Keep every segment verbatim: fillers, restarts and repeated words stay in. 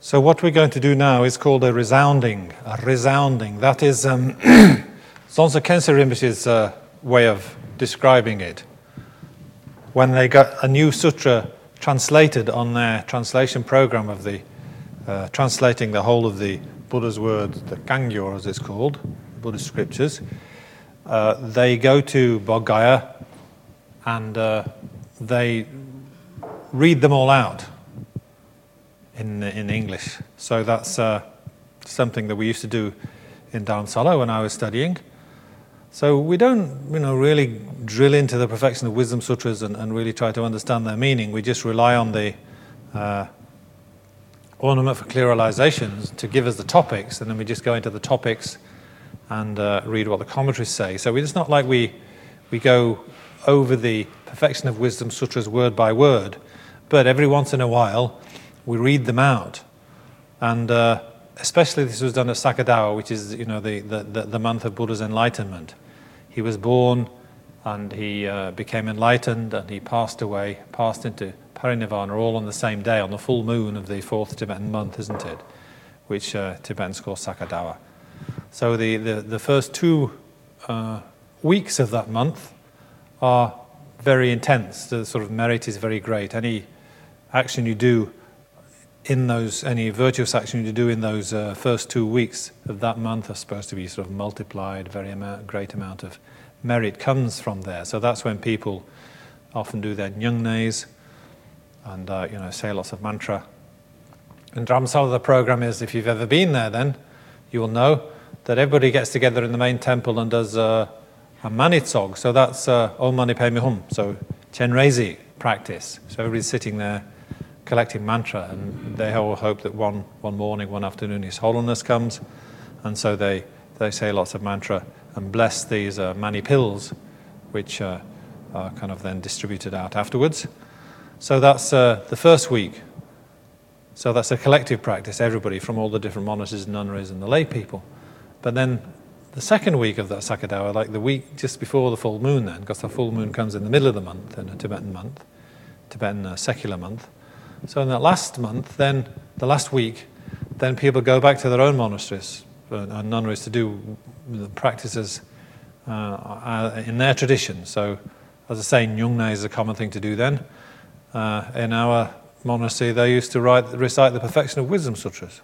So what we're going to do now is called a resounding. A resounding. That is um, Zonzo Kensei Rinpoche's uh, way of describing it. When they got a new sutra translated on their translation program of the, uh, translating the whole of the Buddha's words, the Kangyo as it's called, Buddhist scriptures, uh, they go to Bodh Gaya and uh, they read them all out in in English. So that's uh, something that we used to do in Dharamsala when I was studying. So we don't, you know, really drill into the perfection of wisdom sutras and, and really try to understand their meaning. We just rely on the uh, ornament for clear realizations to give us the topics, and then we just go into the topics and uh, read what the commentaries say. So it's not like we we go over the perfection of wisdom sutras word by word, but every once in a while we read them out. And uh, especially this was done at Sakadawa, which is, you know, the, the, the month of Buddha's enlightenment. He was born and he uh, became enlightened and he passed away, passed into parinirvana all on the same day, on the full moon of the fourth Tibetan month, isn't it? Which uh, Tibetans call Sakadawa. So the, the, the first two uh, weeks of that month are very intense. The sort of merit is very great. Any action you do in those, any virtuous action you do in those uh, first two weeks of that month are supposed to be sort of multiplied. Very amount, great amount of merit comes from there. So that's when people often do their nyungnes and uh, you know, say lots of mantra. And Dharamsala, the program is, if you've ever been there, then you will know that everybody gets together in the main temple and does uh, a manitsog. So that's uh, Om Mani Padme Hum. So Chenrezi practice. So everybody's sitting there collecting mantra, and they all hope that one one morning, one afternoon, His Holiness comes, and so they they say lots of mantra and bless these uh, mani pills, which uh, are kind of then distributed out afterwards. So that's uh, the first week. So that's a collective practice, everybody from all the different monasteries and nunneries and the lay people. But then the second week of that Sakadawa, like the week just before the full moon, then, because the full moon comes in the middle of the month in a Tibetan month, Tibetan uh, secular month. So in that last month, then the last week, then people go back to their own monasteries and nunneries to do the practices uh, in their tradition. So, as I say, nyungne is a common thing to do then. Uh, in our monastery, they used to write, recite the Perfection of Wisdom Sutras.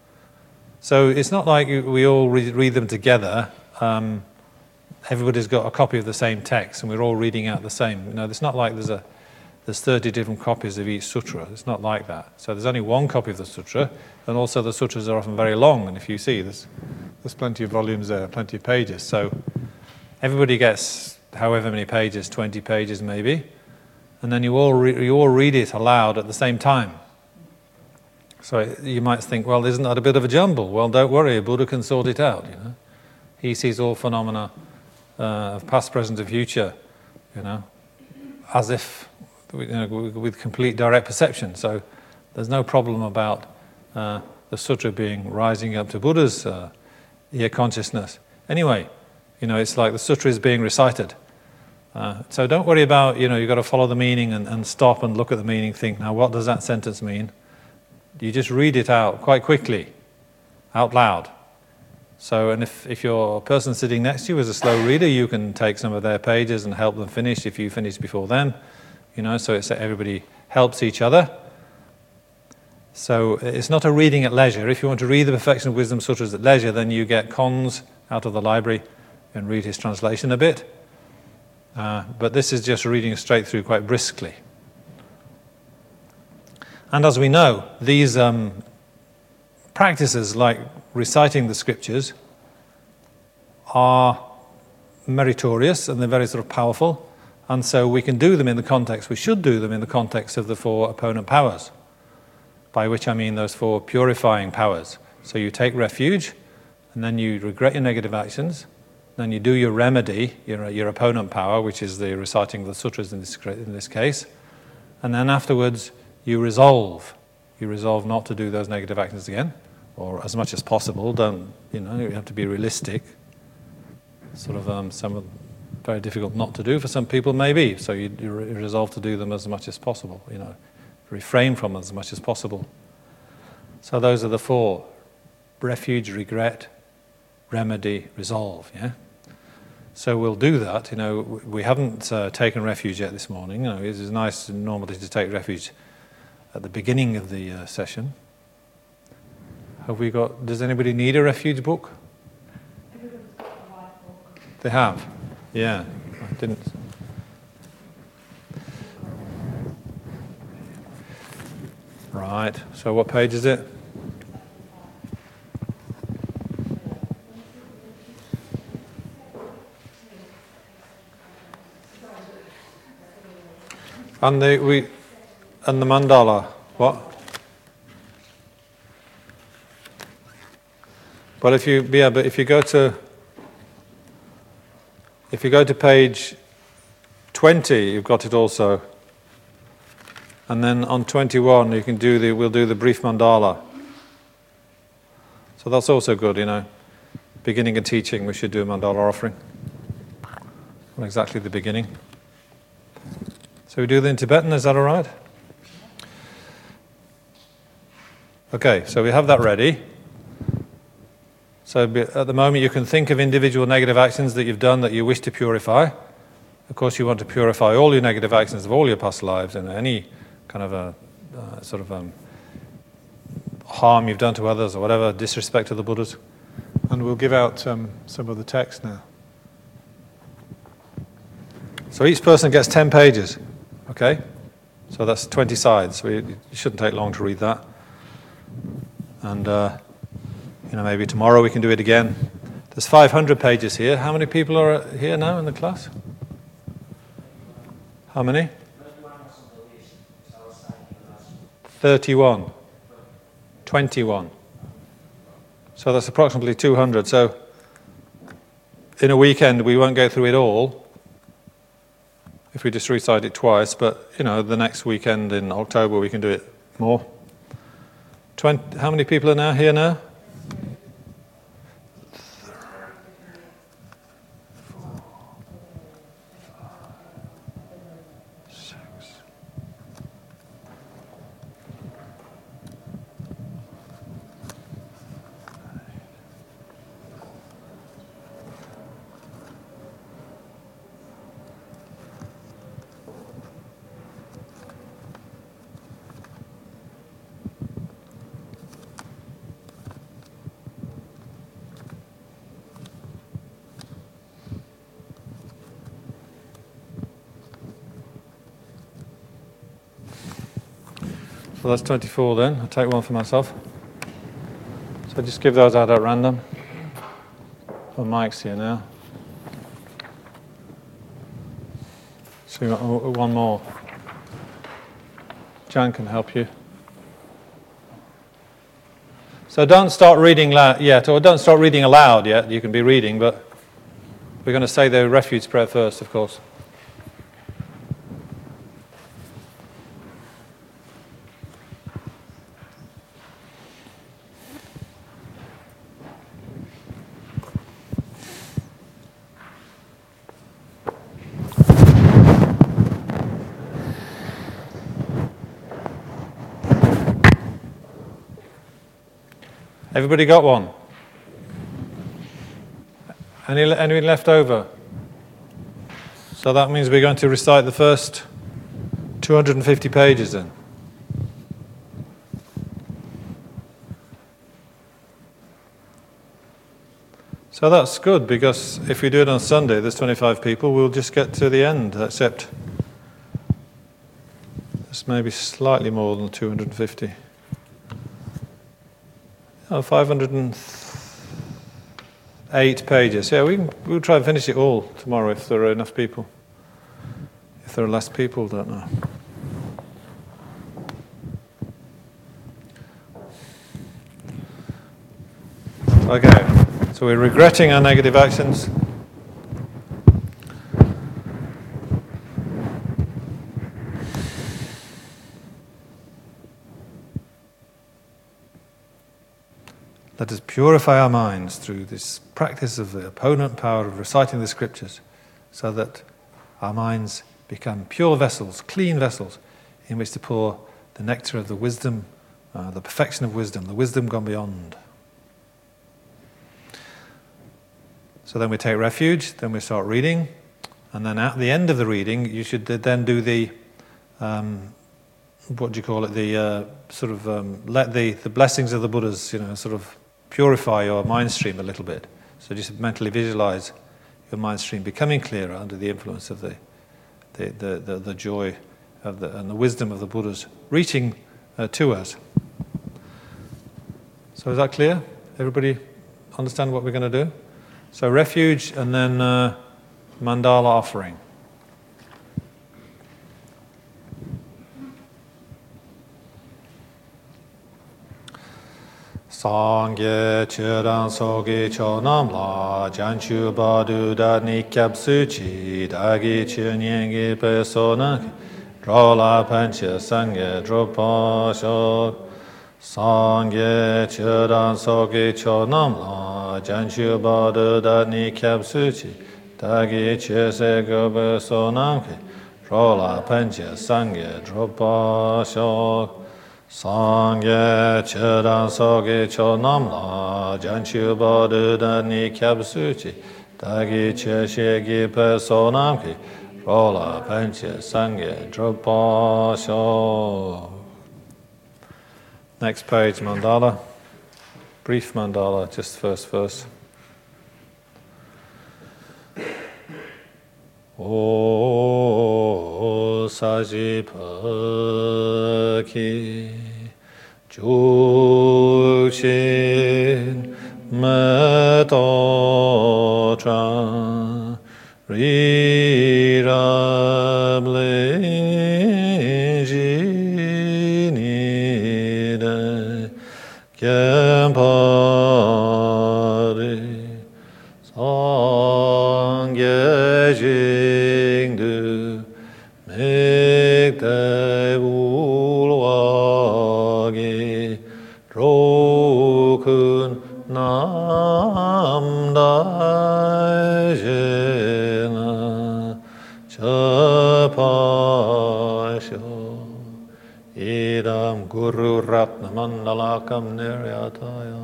So it's not like we all read, read them together. Um, everybody's got a copy of the same text, and we're all reading out the same. You know, it's not like there's a There's thirty different copies of each sutra. It's not like that. So there's only one copy of the sutra, and also the sutras are often very long. And if you see, there's there's plenty of volumes there, plenty of pages. So everybody gets however many pages, twenty pages maybe, and then you all re- you all read it aloud at the same time. So you might think, well, isn't that a bit of a jumble? Well, don't worry, Buddha can sort it out. You know, he sees all phenomena uh, of past, present, and future. You know, as if. You know, with complete direct perception. So there's no problem about uh, the sutra being rising up to Buddha's uh, ear consciousness. Anyway, you know, it's like the sutra is being recited. Uh, so don't worry about, you know, you've got to follow the meaning and, and stop and look at the meaning, think, now what does that sentence mean? You just read it out quite quickly, out loud. So, and if, if your person sitting next to you is a slow reader, you can take some of their pages and help them finish if you finish before them. You know, so it's that everybody helps each other. So it's not a reading at leisure. If you want to read the Perfection of Wisdom Sutras at leisure, then you get Cons out of the library and read his translation a bit. Uh, but this is just reading straight through quite briskly. And as we know, these um, practices like reciting the scriptures are meritorious and they're very sort of powerful. And so we can do them in the context, we should do them in the context of the four opponent powers, by which I mean those four purifying powers. So you take refuge, and then you regret your negative actions, then you do your remedy, your, your opponent power, which is the reciting of the sutras in this, in this case, and then afterwards you resolve. You resolve not to do those negative actions again, or as much as possible. Don't, you know, you have to be realistic. Sort of um, some of very difficult not to do for some people, maybe. So you, you resolve to do them as much as possible, you know, refrain from them as much as possible. So those are the four: refuge, regret, remedy, resolve. Yeah. So we'll do that. You know, we haven't uh, taken refuge yet this morning. You know, it is nice normally to take refuge at the beginning of the uh, session. Have we got? Does anybody need a refuge book? Everybody's got a white book. They have. Yeah. I didn't. Right. So what page is it? And the we and the mandala. What? Well, if you yeah, but if you go to if you go to page twenty, you've got it also. And then on twenty-one, you can do the we'll do the brief mandala. So that's also good, you know. Beginning and teaching, we should do a mandala offering. Not exactly the beginning. So we do them in Tibetan, is that all right? Okay, so we have that ready. So at the moment you can think of individual negative actions that you've done that you wish to purify. Of course you want to purify all your negative actions of all your past lives and any kind of a uh, sort of um, harm you've done to others or whatever, disrespect to the Buddhas. And we'll give out um, some of the text now. So each person gets ten pages. Okay, so that's twenty sides. So it shouldn't take long to read that. And, uh, you know, maybe tomorrow we can do it again. There's five hundred pages here. How many people are here now in the class? How many? thirty-one. twenty-one. So that's approximately two hundred. So in a weekend we won't go through it all. If we just recite it twice, but, you know, the next weekend in October we can do it more. twenty, how many people are now here now? So that's twenty-four then. I'll take one for myself. So just give those out at random. The mic's here now. So you got one more. Jan can help you. So don't start reading loud yet, or don't start reading aloud yet. You can be reading, but we're going to say the refuge prayer first, of course. Everybody got one? Any, any left over? So that means we're going to recite the first two hundred fifty pages then. So that's good, because if we do it on Sunday, there's twenty-five people, we'll just get to the end, except it's maybe slightly more than two hundred fifty. Oh, five hundred eight pages. Yeah, we can, we'll try and finish it all tomorrow if there are enough people. If there are less people, don't know. Okay, so we're regretting our negative actions. Let us purify our minds through this practice of the opponent power of reciting the scriptures, so that our minds become pure vessels, clean vessels, in which to pour the nectar of the wisdom Uh, the perfection of wisdom, the wisdom gone beyond. So then we take refuge, then we start reading, and then at the end of the reading, you should then do the, um, what do you call it, the uh, sort of, um, let the, the blessings of the Buddhas, you know, sort of purify your mind stream a little bit. So just mentally visualize your mind stream becoming clearer under the influence of the, the, the, the, the joy of the, and the wisdom of the Buddhas reaching uh, to us. So is that clear? Everybody understand what we're going to do? So refuge and then uh, mandala offering. Sangye chiran sogi chonam la janchu badu da nikyab suchi dagi chunyengi persona drola pancha sangye dropa shok. Sangye chiran sogi chonam la janchu badu da nikyab suchi dagi chese gobe sonamke drola pancha sangye dropa shok. Sangye chiran sogi chonam la janchu badu da nikyab suchi dagi chese gobe sonamke drola pancha sangye dropa shok. Next page, mandala. Brief mandala, just first verse. O sajipaki jukshin metotra rirablinjini Kempari Sangye Jingdu Mekte Ulwagi Rokun Namdajena Chapasho Idam Guru Ratna Mandalakam Niryataya.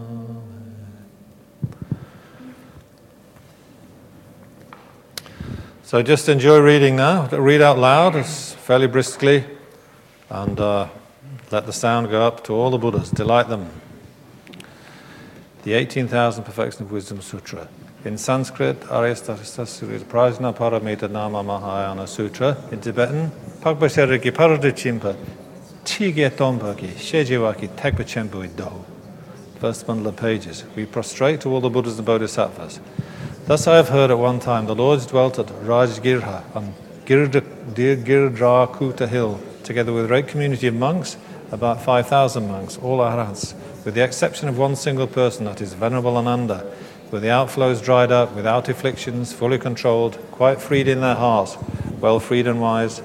So just enjoy reading now. Read out loud, it's fairly briskly, and uh, let the sound go up to all the Buddhas. Delight them. The eighteen thousand Perfection of Wisdom Sutra. In Sanskrit, Aryastatistasuri Prajna Paramita Nama Mahayana Sutra. In Tibetan, Pagbasheriki Paradachimpa. Chige Tombaki, Shejiwaki, Tekpa Chembu Do. First bundle of pages. We prostrate to all the Buddhas and Bodhisattvas. Thus I have heard at one time the Lords dwelt at Rajgirha on Girdrakuta hill, together with a great community of monks, about five thousand monks, all arhats, with the exception of one single person, that is Venerable Ananda, with the outflows dried up, without afflictions, fully controlled, quite freed in their hearts, well freed and wise.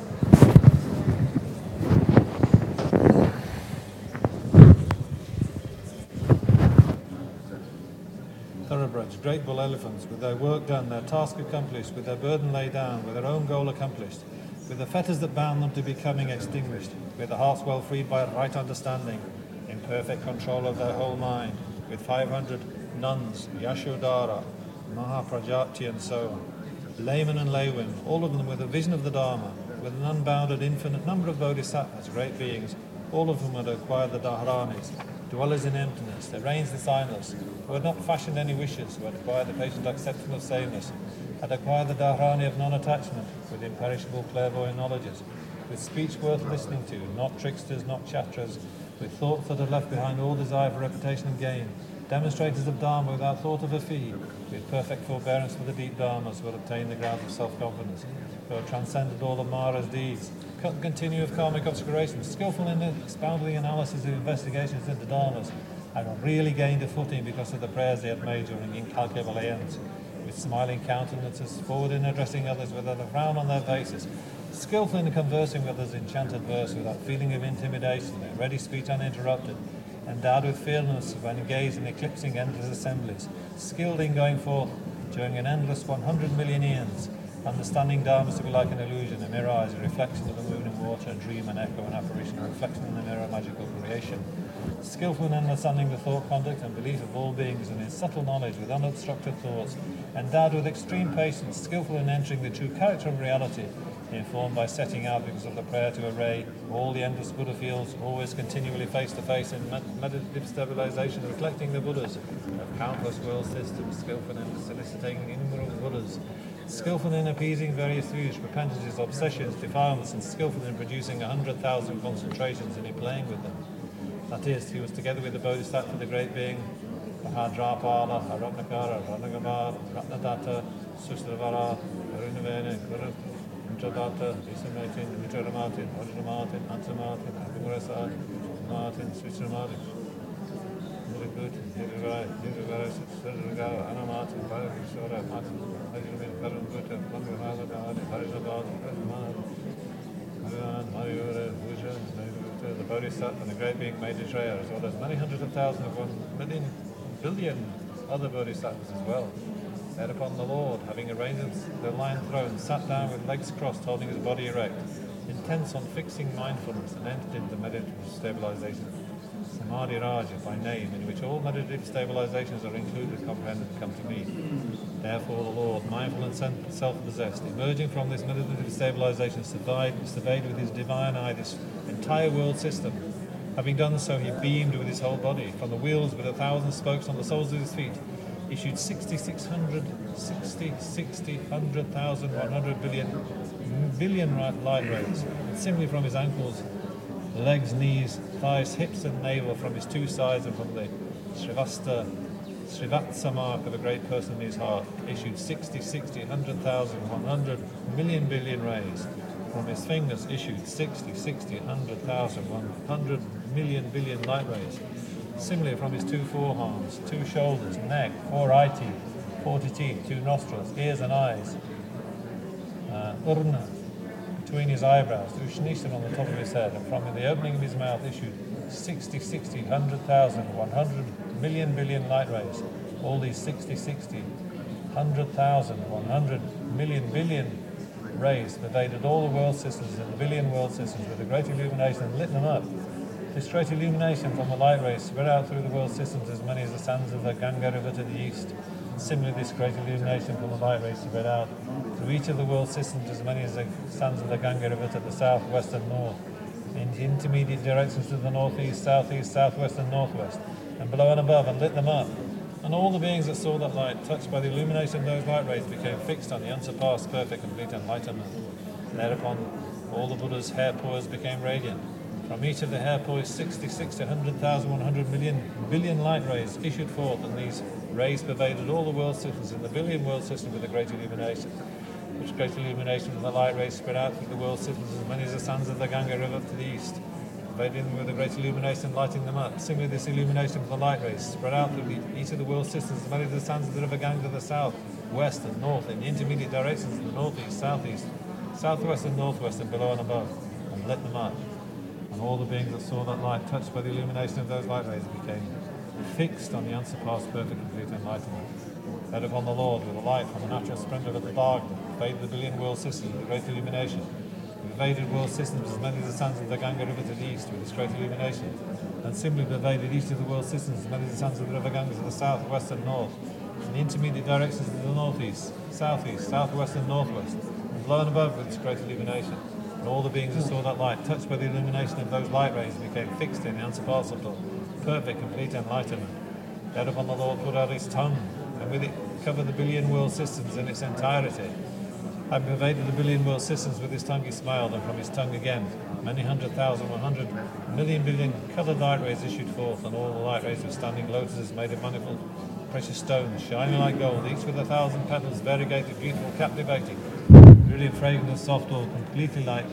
Thoroughbreds, great bull elephants, with their work done, their task accomplished, with their burden laid down, with their own goal accomplished, with the fetters that bound them to becoming extinguished, with the hearts well freed by right understanding, in perfect control of their whole mind, with five hundred nuns, Yashodhara, Mahaprajati and so on, laymen and laywomen, all of them with a vision of the Dharma, with an unbounded infinite number of bodhisattvas, great beings, all of whom had acquired the Dharanis, dwellers in emptiness, their reigns the signless, who had not fashioned any wishes, who had acquired the patient acceptance of sameness, had acquired the Dharani of non-attachment, with imperishable clairvoyant knowledges, with speech worth listening to, not tricksters, not chatterers, with thoughts that had left behind all desire for reputation and gain, demonstrators of Dharma without thought of a fee, with perfect forbearance for the deep Dharmas who had obtained the grounds of self-confidence, who had transcended all of Mara's deeds, continue with karmic obscuration, skillful in expounding the analysis of investigations into Dharmas, and really gained a footing because of the prayers they had made during incalculable aeons, with smiling countenances, forward in addressing others without a frown on their faces, skillful in conversing with others in chanted verse without feeling of intimidation, their ready speech uninterrupted, endowed with fearlessness when engaged in eclipsing endless assemblies, skilled in going forth during an endless one hundred million eons, understanding Dharmas to be like an illusion, a mirage, a reflection of the moon and water, a dream, an echo, an apparition, a reflection in the mirror, magical creation, skillful in understanding the thought, conduct, and belief of all beings, and in subtle knowledge with unobstructed thoughts, endowed with extreme patience, skillful in entering the true character of reality, informed by setting out because of the prayer to array all the endless Buddha fields, always continually face to face in med- meditative stabilization, reflecting the Buddhas of countless world systems, skillful in soliciting innumerable Buddhas, skillful in appeasing various views, propensities, obsessions, defilements, and skillful in producing a hundred thousand concentrations and in playing with them. That is, he was together with the Bodhisattva, the great being, Mahadrapala, Aratnakara, Ratnagama, Ratnadatta, Susravara, Arunavena, Guru, Intradatta, Isamatin, Vitramatin, Vajramatin, Ansamatin, Abhimurasa, Martin, Swisramatin, Nirikut, Nirigara, Nirigara, Sirigara, Anamatin, Parakishora, Martin, Vajramin, Parambuta, Mangahavada, Parijabad, Rajamad, Haran, Mayura, Vuja, the Bodhisattva and the great being Maitreya, as well as many hundreds of thousands of one million billion other bodhisattvas as well. Thereupon the Lord, having arranged the lion throne, sat down with legs crossed, holding his body erect, intense on fixing mindfulness, and entered into meditative stabilization. Samadhi Raja, by name, in which all meditative stabilizations are included, comprehended, come to me. Therefore the Lord, mindful and self-possessed, emerging from this meditative stabilization, surveyed, surveyed with his divine eye this entire world system. Having done so, he beamed with his whole body. From the wheels with a thousand spokes on the soles of his feet, issued sixty-six hundred, sixty, sixty, hundred thousand, one hundred billion, billion light rays. And similarly from his ankles, legs, knees, thighs, hips, and navel, from his two sides, and from the Srivasta, Srivatsa mark of a great person in his heart, issued sixty, sixty, hundred thousand, one hundred million billion rays. From his fingers issued sixty, sixty, hundred thousand, one hundred million billion light rays. Similarly from his two forearms, two shoulders, neck, four eye teeth, forty teeth, two nostrils, ears and eyes, uh, urna between his eyebrows, ushnishan on the top of his head, and from the opening of his mouth issued sixty, sixty, hundred thousand, one hundred million billion light rays. All these sixty, sixty, hundred thousand, one hundred million billion rays pervaded all the world systems and the billion world systems with a great illumination and lit them up. This great illumination from the light rays spread out through the world systems as many as the sands of the Ganga River to the east. Similarly, this great illumination from the light rays spread out through each of the world systems as many as the sands of the Ganga River to the south, west and north, in intermediate directions to the northeast, southeast, southwest and northwest, and below and above, and lit them up. And all the beings that saw that light, touched by the illumination of those light rays, became fixed on the unsurpassed, perfect, complete enlightenment. Thereupon, all the Buddha's hair pores became radiant. From each of the hair pores, sixty, sixty, hundred thousand, one hundred million billion light rays issued forth, and these rays pervaded all the world systems in the billion world system with a great illumination. Which great illumination from the light rays spread out through the world systems as many as the sands of the Ganga River to the east, pervading them with a great illumination, lighting them up. Similarly, this illumination from the light rays spread out through the, each of the world systems as many as the sands of the river Ganga to the south, west and north, in the intermediate directions to the northeast, southeast, southwest and northwest, and below and above, and lit them up. And all the beings that saw that light, touched by the illumination of those light rays, became fixed on the unsurpassed, perfect, complete enlightenment. Thereupon the Lord, with the light from the natural splendor of the Bhagavad, pervaded the billion world systems with great illumination. He pervaded world systems as many as the sands of the Ganga River to the east with this great illumination, and simply pervaded each of the world systems as many as the sands of the river Ganga to the south, west and north, in the intermediate directions to the northeast, southeast, southwest and northwest, and below and above with this great illumination. And all the beings that saw that light, touched by the illumination of those light rays, became fixed in the unsurpassable, perfect, complete enlightenment. Thereupon the Lord put out his tongue, and with it covered the billion world systems in its entirety. Having pervaded the billion world systems with his tongue, he smiled, and from his tongue again, many hundred thousand, one hundred million billion coloured light rays issued forth, and all the light rays were standing lotuses made of manifold precious stones, shining like gold, each with a thousand petals, variegated, beautiful, captivating, really fragrant and soft, all completely like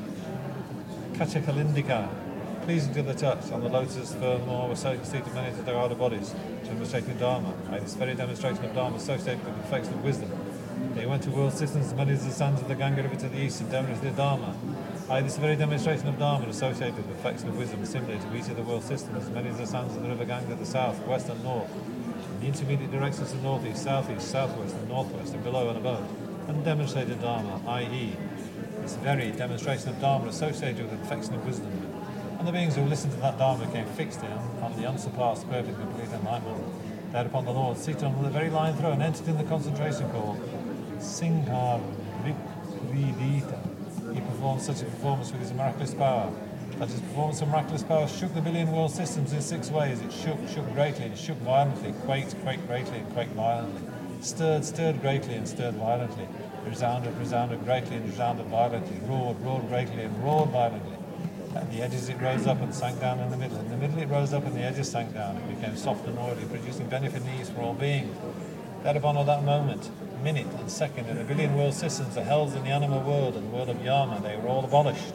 Kachakalindika, pleasing to the touch. On the lotus furthermore were seated many Tathagata bodies, demonstrating Dharma. By this very demonstration of Dharma associated with the perfection of wisdom, they went to world systems as many as the sands of the Ganga River to the east and demonstrated Dharma. By this very demonstration of Dharma associated with the perfection of wisdom, similar to each of the world systems as many as the sands of the river Ganga to the south, west and north, in the intermediate directions to northeast, southeast, southwest and northwest, and below and above, and demonstrated Dharma, that is, this very demonstration of Dharma associated with the perfection of wisdom. And the beings who listened to that Dharma became fixed in on the unsurpassed, perfect, complete alignment. Thereupon the Lord, seated on the very line throne, entered in the concentration called Singha Vikridita. He performed such a performance with his miraculous power that his performance of miraculous power shook the billion world systems in six ways. It shook, shook greatly, it shook violently, quaked, quaked greatly, and quaked violently. Stirred, stirred greatly, and stirred violently. Resounded, resounded greatly, and resounded violently. Roared, roared greatly, and roared violently. At the edges it rose up and sank down in the middle. In the middle it rose up and the edges sank down. It became soft and oily, producing benefit and ease for all beings. Thereupon at that moment, minute and second, in a billion world systems, the hells in the animal world and the world of Yama, they were all abolished.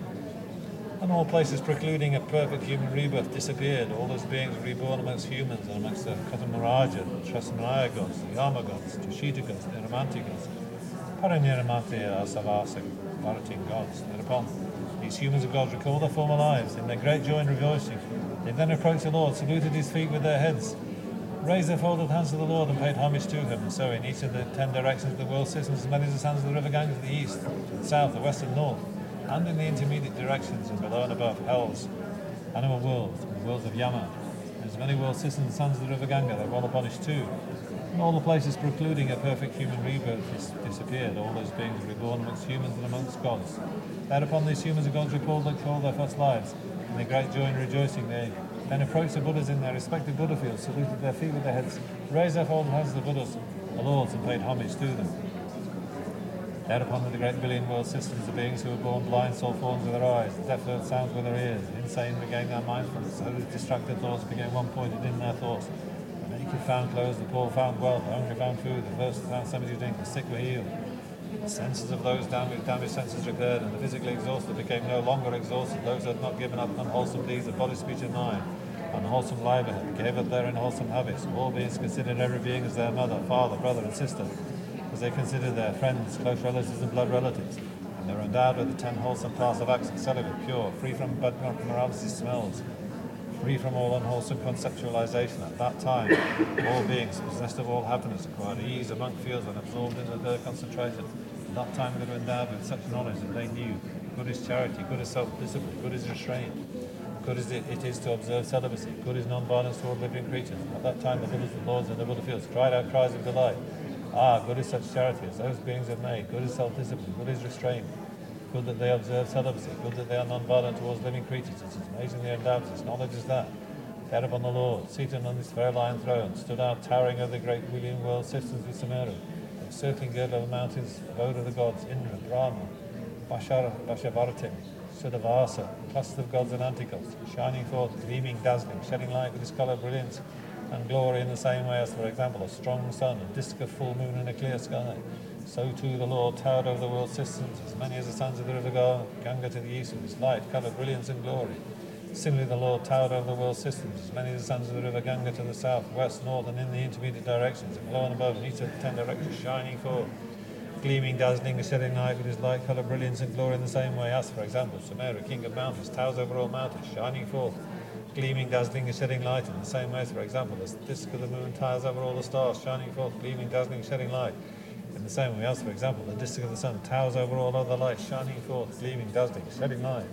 And all places precluding a perfect human rebirth disappeared. All those beings were reborn amongst humans and amongst the Katamaraja, the Trasmanaya gods, the Yama gods, the Tushita gods, the Niramanti gods, Paraniramati Asavasa, Bharatin gods. Thereupon, these humans of gods recalled their former lives in their great joy and rejoicing. They then approached the Lord, saluted his feet with their heads, raised their folded hands to the Lord and paid homage to him. And so in each of the ten directions of the world systems, as many as the sands of the river Ganges, the east, the south, the west and north, and in the intermediate directions and below and above, hells, animal worlds, and the worlds of Yama, and as many world systems as the sands of the river Ganga, they were all abolished too. And all the places precluding a perfect human rebirth dis- disappeared. All those beings were reborn amongst humans and amongst gods. Thereupon these humans and gods recalled all their first lives. In their great joy and rejoicing, they then approached the Buddhas in their respective Buddha fields, saluted their feet with their heads, raised their folded hands to the Buddhas, the lords, and paid homage to them. Thereupon with the great billion world systems, the beings who were born blind saw forms with their eyes, the deaf heard sounds with their ears, the insane regained their mindfulness, so the distracted thoughts became one-pointed in their thoughts. The naked found clothes, the poor found wealth, the hungry found food, the thirsty found something to drink, the sick were healed. The senses of those down with damaged senses recurred, and the physically exhausted became no longer exhausted. Those who had not given up unwholesome deeds of body, speech, and mind, unwholesome livelihood, gave up their unwholesome habits. All beings considered every being as their mother, father, brother, and sister, as they considered their friends, close relatives, and blood relatives. And they were endowed with the ten wholesome paths of action, celibate, pure, free from bad morality smells, free from all unwholesome conceptualization. At that time, all beings, possessed of all happiness, acquired ease among fields and absorbed into their concentration. At that time, they were endowed with such knowledge that they knew good is charity, good is self-discipline, good is restraint, good is it, it is to observe celibacy, good is non-violence toward living creatures. At that time, the Buddhas, the lords, and the Buddha fields cried out cries of delight. Ah, good is such charity as those beings have made, good is self-discipline, good is restraint, good that they observe celibacy, good that they are non-violent towards living creatures. It's as amazing their endowed with knowledge as that. Thereupon the Lord, seated on his fair lion throne, stood out towering over the great billion world systems with Sumeru, the circling girdle of the mountains, abode of the gods, Indra, Brahma, Bashar, Bashavaratim, Sudavasa, clusters of gods and anti-gods, shining forth, gleaming, dazzling, shedding light with his colour, brilliance, and glory in the same way as, for example, a strong sun, a disk of full moon in a clear sky. So too the Lord towered over the world systems, as many as the sands of the river Ganga to the east with his light, colour, brilliance, and glory. Similarly, the Lord towered over the world systems, as many as the sands of the river Ganga to the south, west, north, and in the intermediate directions, and below and above, in each of the ten directions, shining forth, gleaming, dazzling, and shedding light with his light, colour, brilliance, and glory in the same way as, for example, Sumeru, king of mountains, towers over all mountains, shining forth, gleaming, dazzling, and shedding light in the same way as, for example, the disk of the moon towers over all the stars, shining forth, gleaming, dazzling, shedding light. In the same way as, for example, the disk of the sun towers over all other lights, shining forth, gleaming, dazzling, shedding light.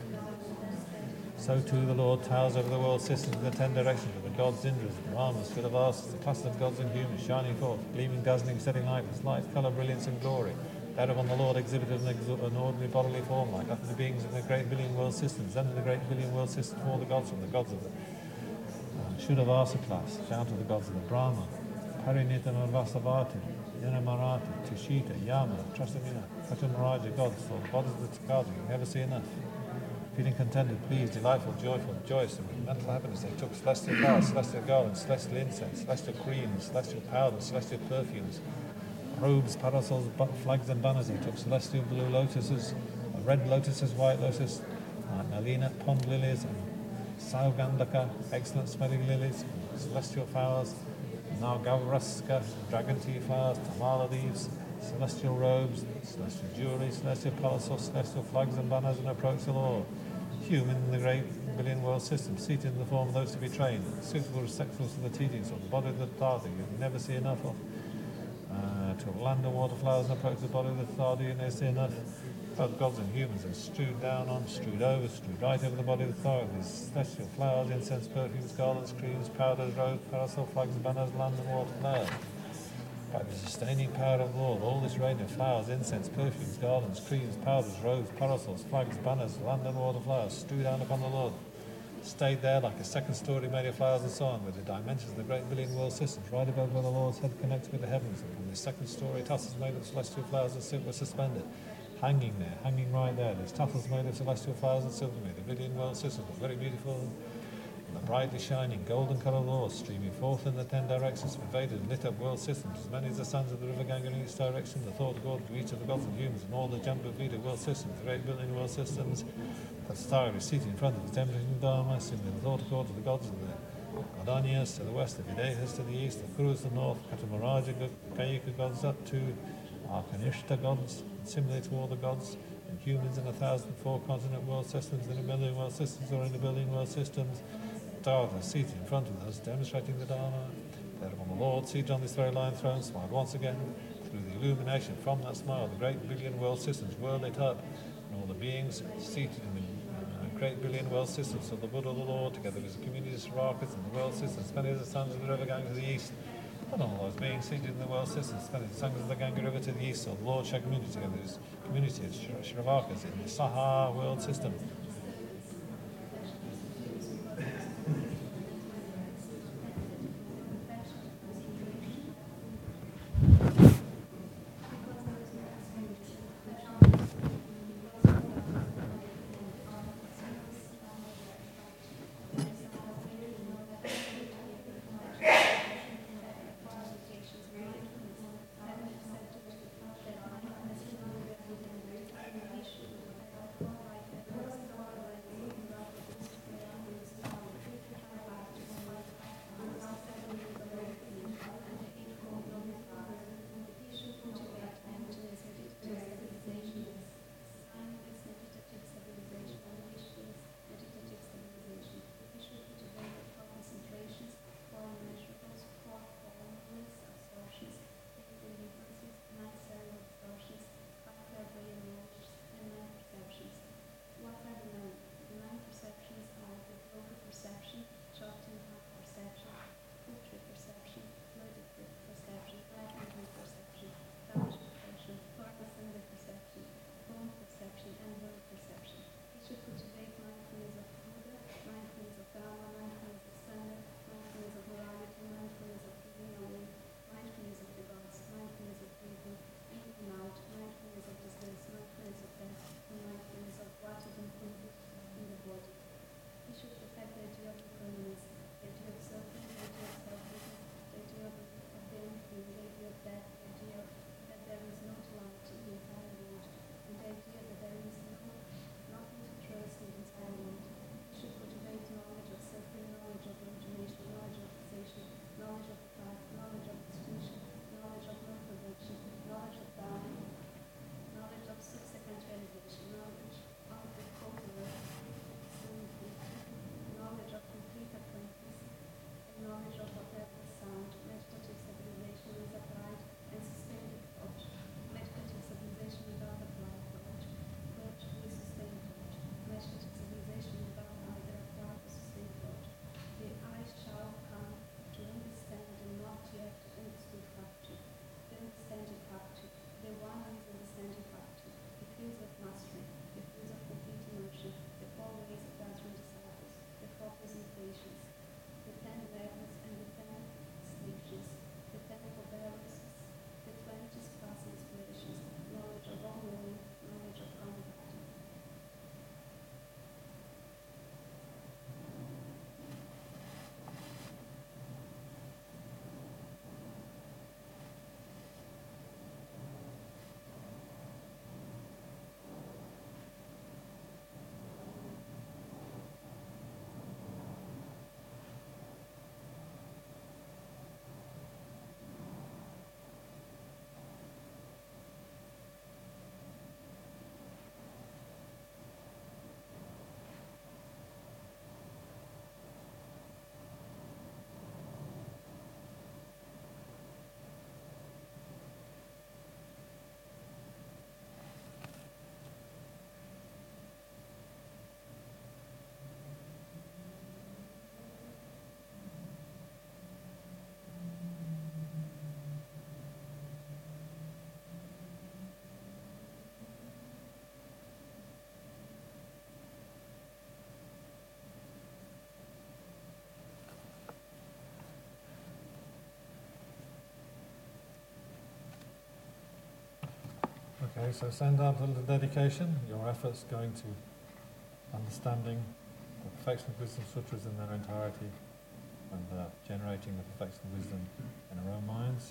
So too the Lord towers over the world systems in the ten directions of the gods, Indras, Brahmas, Sudavasas, the cluster of gods and humans, shining forth, gleaming, dazzling, shedding light with light, colour, brilliance, and glory. Thereupon the Lord exhibited an, exo- an ordinary bodily form like that of the beings in the great billion world systems, then in the great billion world systems all the gods from the gods of the uh, Sudavasa class, down to the gods of the Brahma, Parinita Vasavati, Yanamarati, Tushita, Yama, Trasamina, Katamaraja gods, or the bodies of the Takati, you never see enough. Feeling contented, pleased, delightful, joyful, joyous, and with mental happiness, they took celestial flowers, celestial garlands, celestial incense, celestial creams, celestial powders, celestial perfumes, robes, parasols, flags, and banners. They took celestial blue lotuses, red lotuses, white lotuses, uh, nalina, pond lilies, and saugandaka, excellent smelling lilies, celestial flowers, Nagavraska, dragon tea flowers, tamala leaves, celestial robes, celestial jewelry, celestial parasols, celestial flags and banners, and approach the Lord. Human in the great billion world system, seated in the form of those to be trained, suitable receptacles for the teachings of the body of the Dharma, you never see enough of. Uh, to land and water flowers and approach the body of the Thardi and they enough. Both gods and humans are strewed down on, strewed over, strewed right over the body of the Thar. These celestial flowers, incense, perfumes, garlands, creams, powders, robes, parasol, flags, banners, land and water flowers. By the sustaining power of the Lord, all this rain of flowers, incense, perfumes, garlands, creams, powders, robes, parasols, flags, banners, land and water flowers, strew down upon the Lord. Stayed there like a second story made of flowers and so on, with the dimensions of the great billion world systems, right above where the Lord's head connects with the heavens. And from the second story, tassels made of celestial flowers and silk were suspended, hanging there, hanging right there. There's tassels made of celestial flowers and silver made. The billion world systems were very beautiful, and the brightly shining golden coloured Lord streaming forth in the ten directions, pervaded and lit up world systems, as many as the sands of the river Ganga in each direction. The thought of God to each of the gods and humans, and all the Jambavida world systems, the great billion world systems. The star is seated in front of the temple of Dharma, singing the thought of God to the gods of the Godanyas to the west, the Videhas to the east, the Kurus to the north, Katamaraja Kayika gods up to Arkanishta gods, similar to all the gods, and humans in a thousand four continent world systems, in a million world systems, or in a billion world systems. The Dharma is seated in front of us, demonstrating the Dharma. Thereupon the Lord, seated on this very lion throne, smiled once again. Through the illumination from that smile, the great billion world systems were lit up, and all the beings seated in the great billion world systems of the Buddha of the Lord, together with the community of Sarakas and the world systems, many of the sons of the river Ganga to the east, and all those beings seated in the world systems, many of the sons of the Ganga River to the east, so the Lord Shakyamuni together with his community of Shravakas in the Saha world system. Okay, so send out a little dedication, your efforts going to understanding the Perfection of Wisdom Sutras in their entirety and uh, generating the Perfection of Wisdom in our own minds.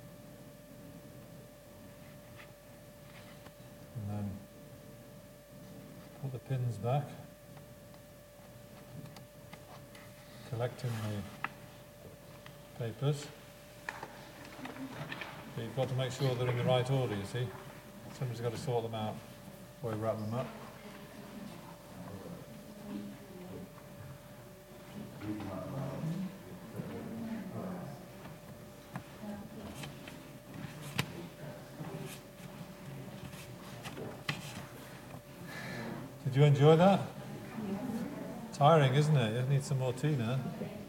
And then put the pins back, collecting the papers. But you've got to make sure they're in the right order, you see. Somebody's got to sort them out before we wrap them up. Did you enjoy that? Tiring, isn't it? You need some more tea now.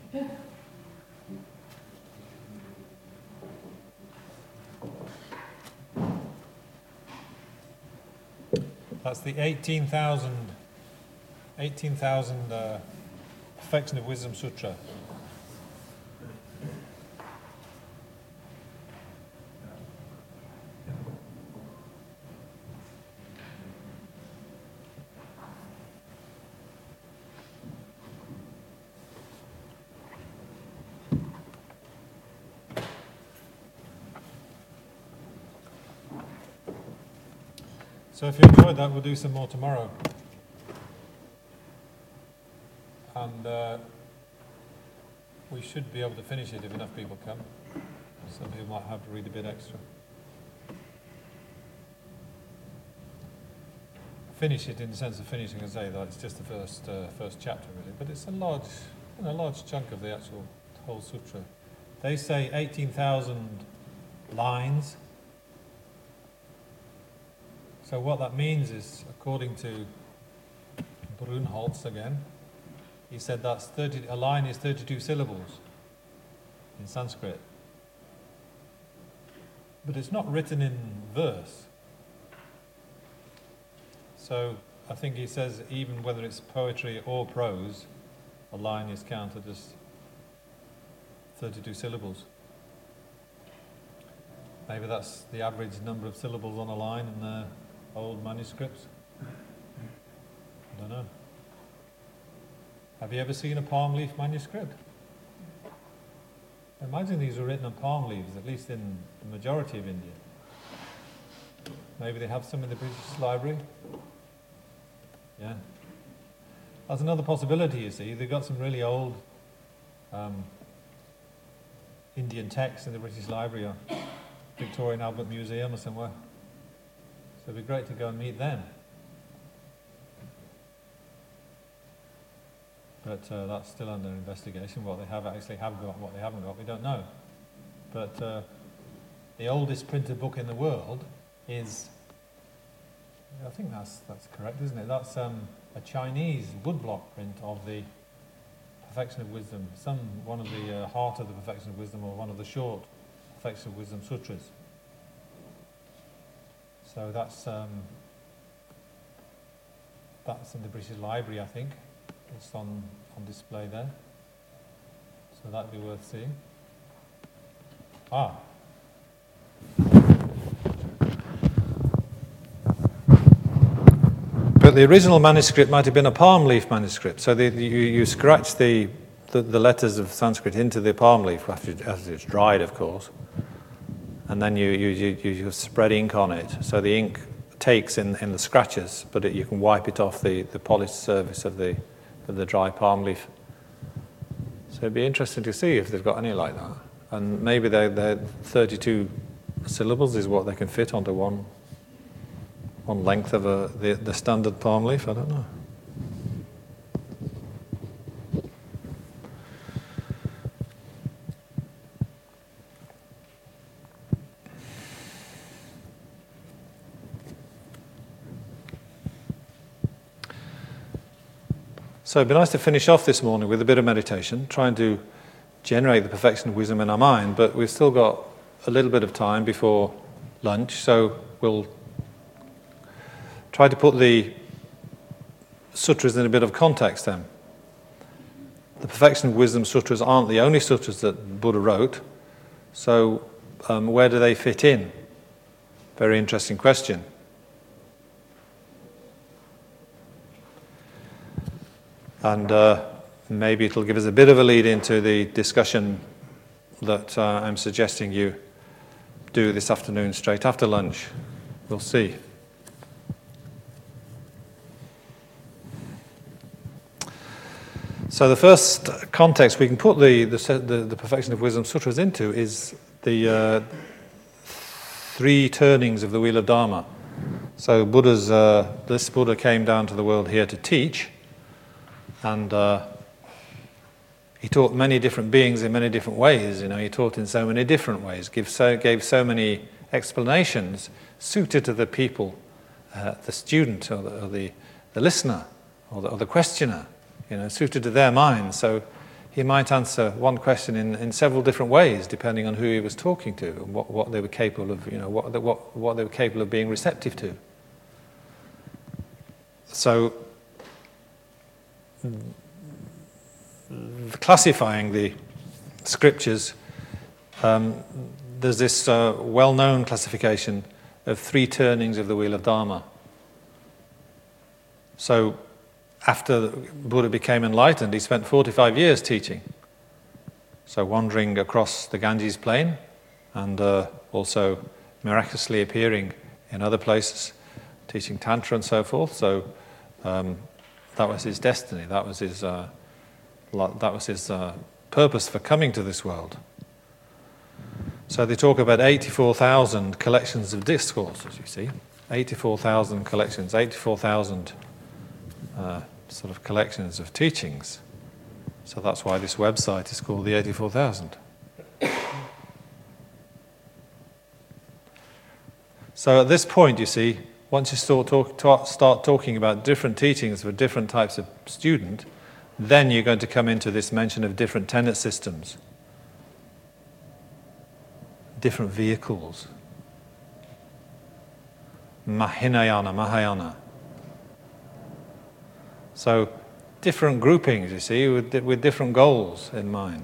That's the eighteen thousand eighteen thousand uh, Perfection of Wisdom Sutra. So if you enjoyed that, we'll do some more tomorrow. And uh, we should be able to finish it if enough people come. Some people might have to read a bit extra. Finish it in the sense of finishing, as I say, that it's just the first uh, first chapter really, but it's a large, you know, large chunk of the actual whole sutra. They say eighteen thousand lines. So what that means is, according to Brunholz again, he said that's thirty, a line is thirty-two syllables in Sanskrit. But it's not written in verse. So I think he says even whether it's poetry or prose, a line is counted as thirty-two syllables. Maybe that's the average number of syllables on a line in the old manuscripts. I don't know. Have you ever seen a palm leaf manuscript? Imagine these were written on palm leaves, at least in the majority of India. Maybe they have some in the British Library. Yeah. That's another possibility, you see. They've got some really old um, Indian texts in the British Library or Victorian Albert Museum or somewhere. So it'd be great to go and meet them. But uh, that's still under investigation, what they have actually have got and what they haven't got, we don't know. But uh, the oldest printed book in the world is, I think that's that's correct, isn't it? That's um, a Chinese woodblock print of the Perfection of Wisdom, some one of the uh, Heart of the Perfection of Wisdom or one of the short Perfection of Wisdom Sutras. So that's um, that's in the British Library, I think. It's on, on display there. So that'd be worth seeing. Ah. But the original manuscript might have been a palm leaf manuscript. So the, you, you scratch the, the, the letters of Sanskrit into the palm leaf after, after it's dried, of course. And then you, you, you, you spread ink on it. So the ink takes in, in the scratches, but it, you can wipe it off the, the polished surface of the, of the dry palm leaf. So it'd be interesting to see if they've got any like that. And maybe they're, they're thirty-two syllables is what they can fit onto one, one length of a, the, the standard palm leaf, I don't know. So it'd be nice to finish off this morning with a bit of meditation, trying to generate the perfection of wisdom in our mind, but we've still got a little bit of time before lunch, so we'll try to put the sutras in a bit of context then. The Perfection of Wisdom sutras aren't the only sutras that Buddha wrote, so um, where do they fit in? Very interesting question. And uh, maybe it'll give us a bit of a lead into the discussion that uh, I'm suggesting you do this afternoon straight after lunch. We'll see. So the first context we can put the, the, the, the Perfection of Wisdom Sutras into is the uh, three turnings of the Wheel of Dharma. So Buddha's, uh, this Buddha came down to the world here to teach, and uh, he taught many different beings in many different ways. You know, he taught in so many different ways, gave so, gave so many explanations suited to the people, uh, the student or the, or the, the listener or the, or the questioner, you know, suited to their minds. So he might answer one question in, in several different ways, depending on who he was talking to and what, what they were capable of, you know, what, what, what they were capable of being receptive to. So, classifying the scriptures, um, there's this uh, well-known classification of three turnings of the Wheel of Dharma. So, after Buddha became enlightened, he spent forty-five years teaching. So wandering across the Ganges plain and uh, also miraculously appearing in other places, teaching Tantra and so forth. So um, that was his destiny. That was his, uh, that was his uh, purpose for coming to this world. So they talk about eighty-four thousand collections of discourses, you see. eighty-four thousand collections, eighty-four thousand Uh, sort of collections of teachings. So that's why this website is called the eighty-four thousand. So at this point, you see, once you start, talk, talk, start talking about different teachings for different types of student, then you're going to come into this mention of different tenet systems, different vehicles, Hinayana, Mahayana. So, different groupings, you see, with, with different goals in mind.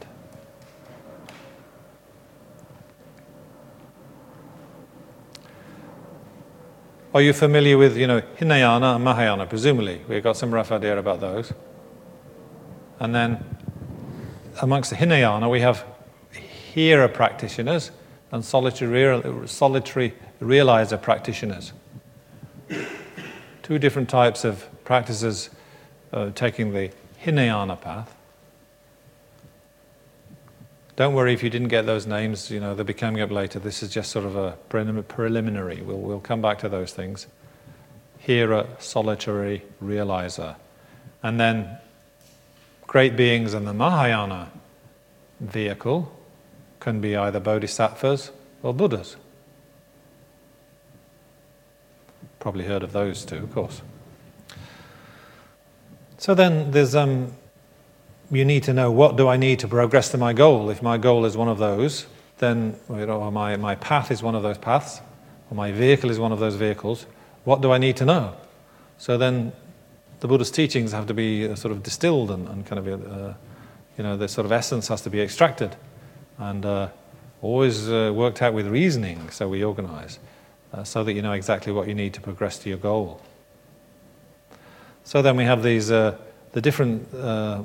Are you familiar with, you know, Hinayana and Mahayana? Presumably, we've got some rough idea about those. And then, amongst the Hinayana, we have hearer practitioners and solitary, real, solitary realizer practitioners. Two different types of practices. Uh, taking the Hinayana path. Don't worry if you didn't get those names, you know, they'll be coming up later. This is just sort of a preliminary. We'll, we'll come back to those things. Hearer, solitary, realizer. And then great beings in the Mahayana vehicle can be either bodhisattvas or Buddhas. Probably heard of those too, of course. So then there's, um, you need to know, what do I need to progress to my goal? If my goal is one of those, then, you know, or my, my path is one of those paths, or my vehicle is one of those vehicles, what do I need to know? So then the Buddha's teachings have to be uh, sort of distilled and, and kind of, uh, you know, the sort of essence has to be extracted and uh, always uh, worked out with reasoning, so we organize, uh, so that you know exactly what you need to progress to your goal. So then we have these, uh, the different uh,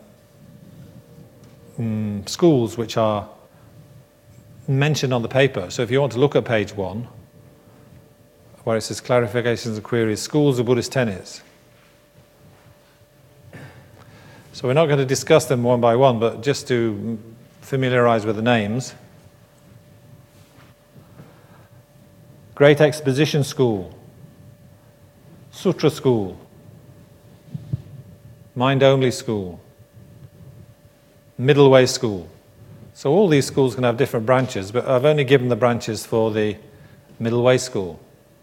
mm, schools which are mentioned on the paper. So if you want to look at page one, where it says clarifications and queries, schools of Buddhist tenets. So we're not going to discuss them one by one, but just to familiarize with the names. Great Exposition School, Sutra School, Mind-Only School, Middle Way School. So all these schools can have different branches, but I've only given the branches for the Middle Way School.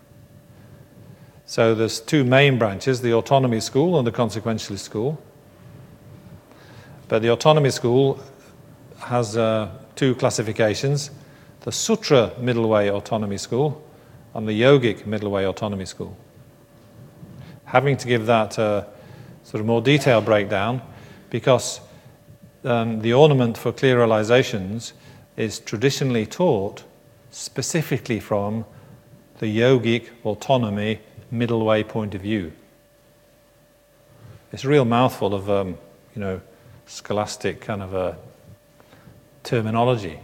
So there's two main branches, the Autonomy School and the Consequentialist School. But the Autonomy School has uh, two classifications, the Sutra Middle Way Autonomy School and the Yogic Middle Way Autonomy School. Having to give that uh, sort of more detailed breakdown, because um, the ornament for clear realizations is traditionally taught specifically from the yogic autonomy middle way point of view. It's a real mouthful of um, you know, scholastic kind of a terminology.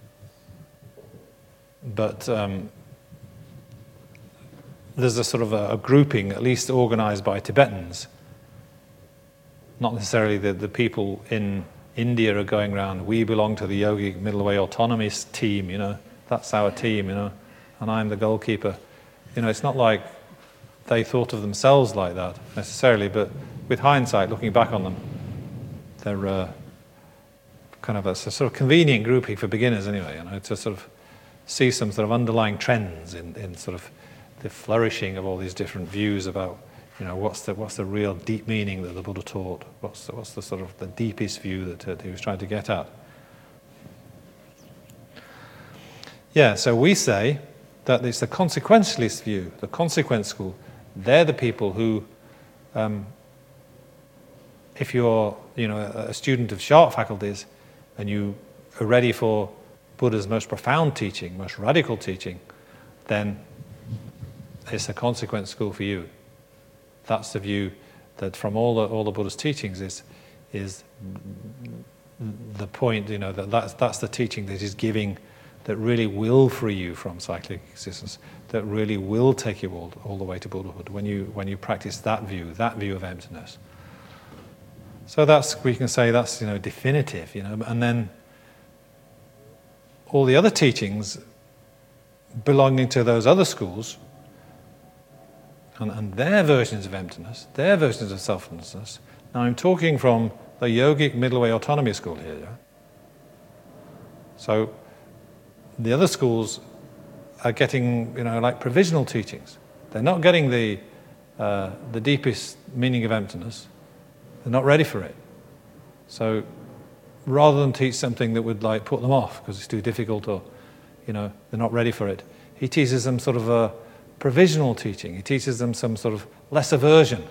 But um, there's a sort of a, a grouping, at least organized by Tibetans. Not necessarily the, the people in India are going around, we belong to the Yogic Middle Way Autonomist team, you know, that's our team, you know, and I'm the goalkeeper. You know, it's not like they thought of themselves like that necessarily, but with hindsight, looking back on them, they're uh, kind of a, a sort of convenient grouping for beginners anyway, you know, to sort of see some sort of underlying trends in, in sort of the flourishing of all these different views about, you know, what's the what's the real deep meaning that the Buddha taught? What's the, what's the sort of the deepest view that, that he was trying to get at? Yeah, so we say that it's the consequentialist view, the consequent school. They're the people who, um, if you're, you know, a student of sharp faculties and you are ready for Buddha's most profound teaching, most radical teaching, then it's a consequent school for you. That's the view that from all the all the Buddha's teachings is is the point, you know, that that's, that's the teaching that he's giving that really will free you from cyclic existence, that really will take you all, all the way to Buddhahood when you when you practice that view, that view of emptiness. So that's, we can say that's, you know, definitive, you know, and then all the other teachings belonging to those other schools and, and their versions of emptiness, their versions of selflessness. Now I'm talking from the Yogic Middle Way Autonomy school here. Yeah? So the other schools are getting, you know, like provisional teachings. They're not getting the uh, the deepest meaning of emptiness. They're not ready for it. So rather than teach something that would like put them off because it's too difficult or, you know, they're not ready for it, he teaches them sort of a provisional teaching. He teaches them some sort of lesser version.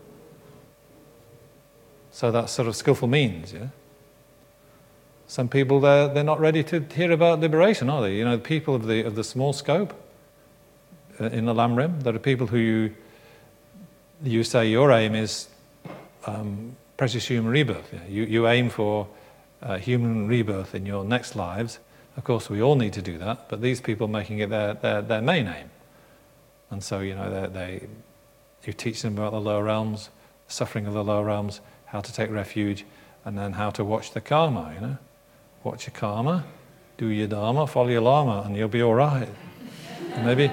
So that's sort of skillful means, yeah? Some people, they're, they're not ready to hear about liberation, are they? You know, the people of the of the small scope uh, in the Lamrim, there are people who you, you say your aim is um, precious human rebirth. Yeah? You, you aim for uh, human rebirth in your next lives. Of course, we all need to do that, but these people making it their, their, their main aim. And so, you know, they, they, you teach them about the lower realms, suffering of the lower realms, how to take refuge, and then how to watch the karma, you know. Watch your karma, do your dharma, follow your lama, and you'll be all right. Maybe,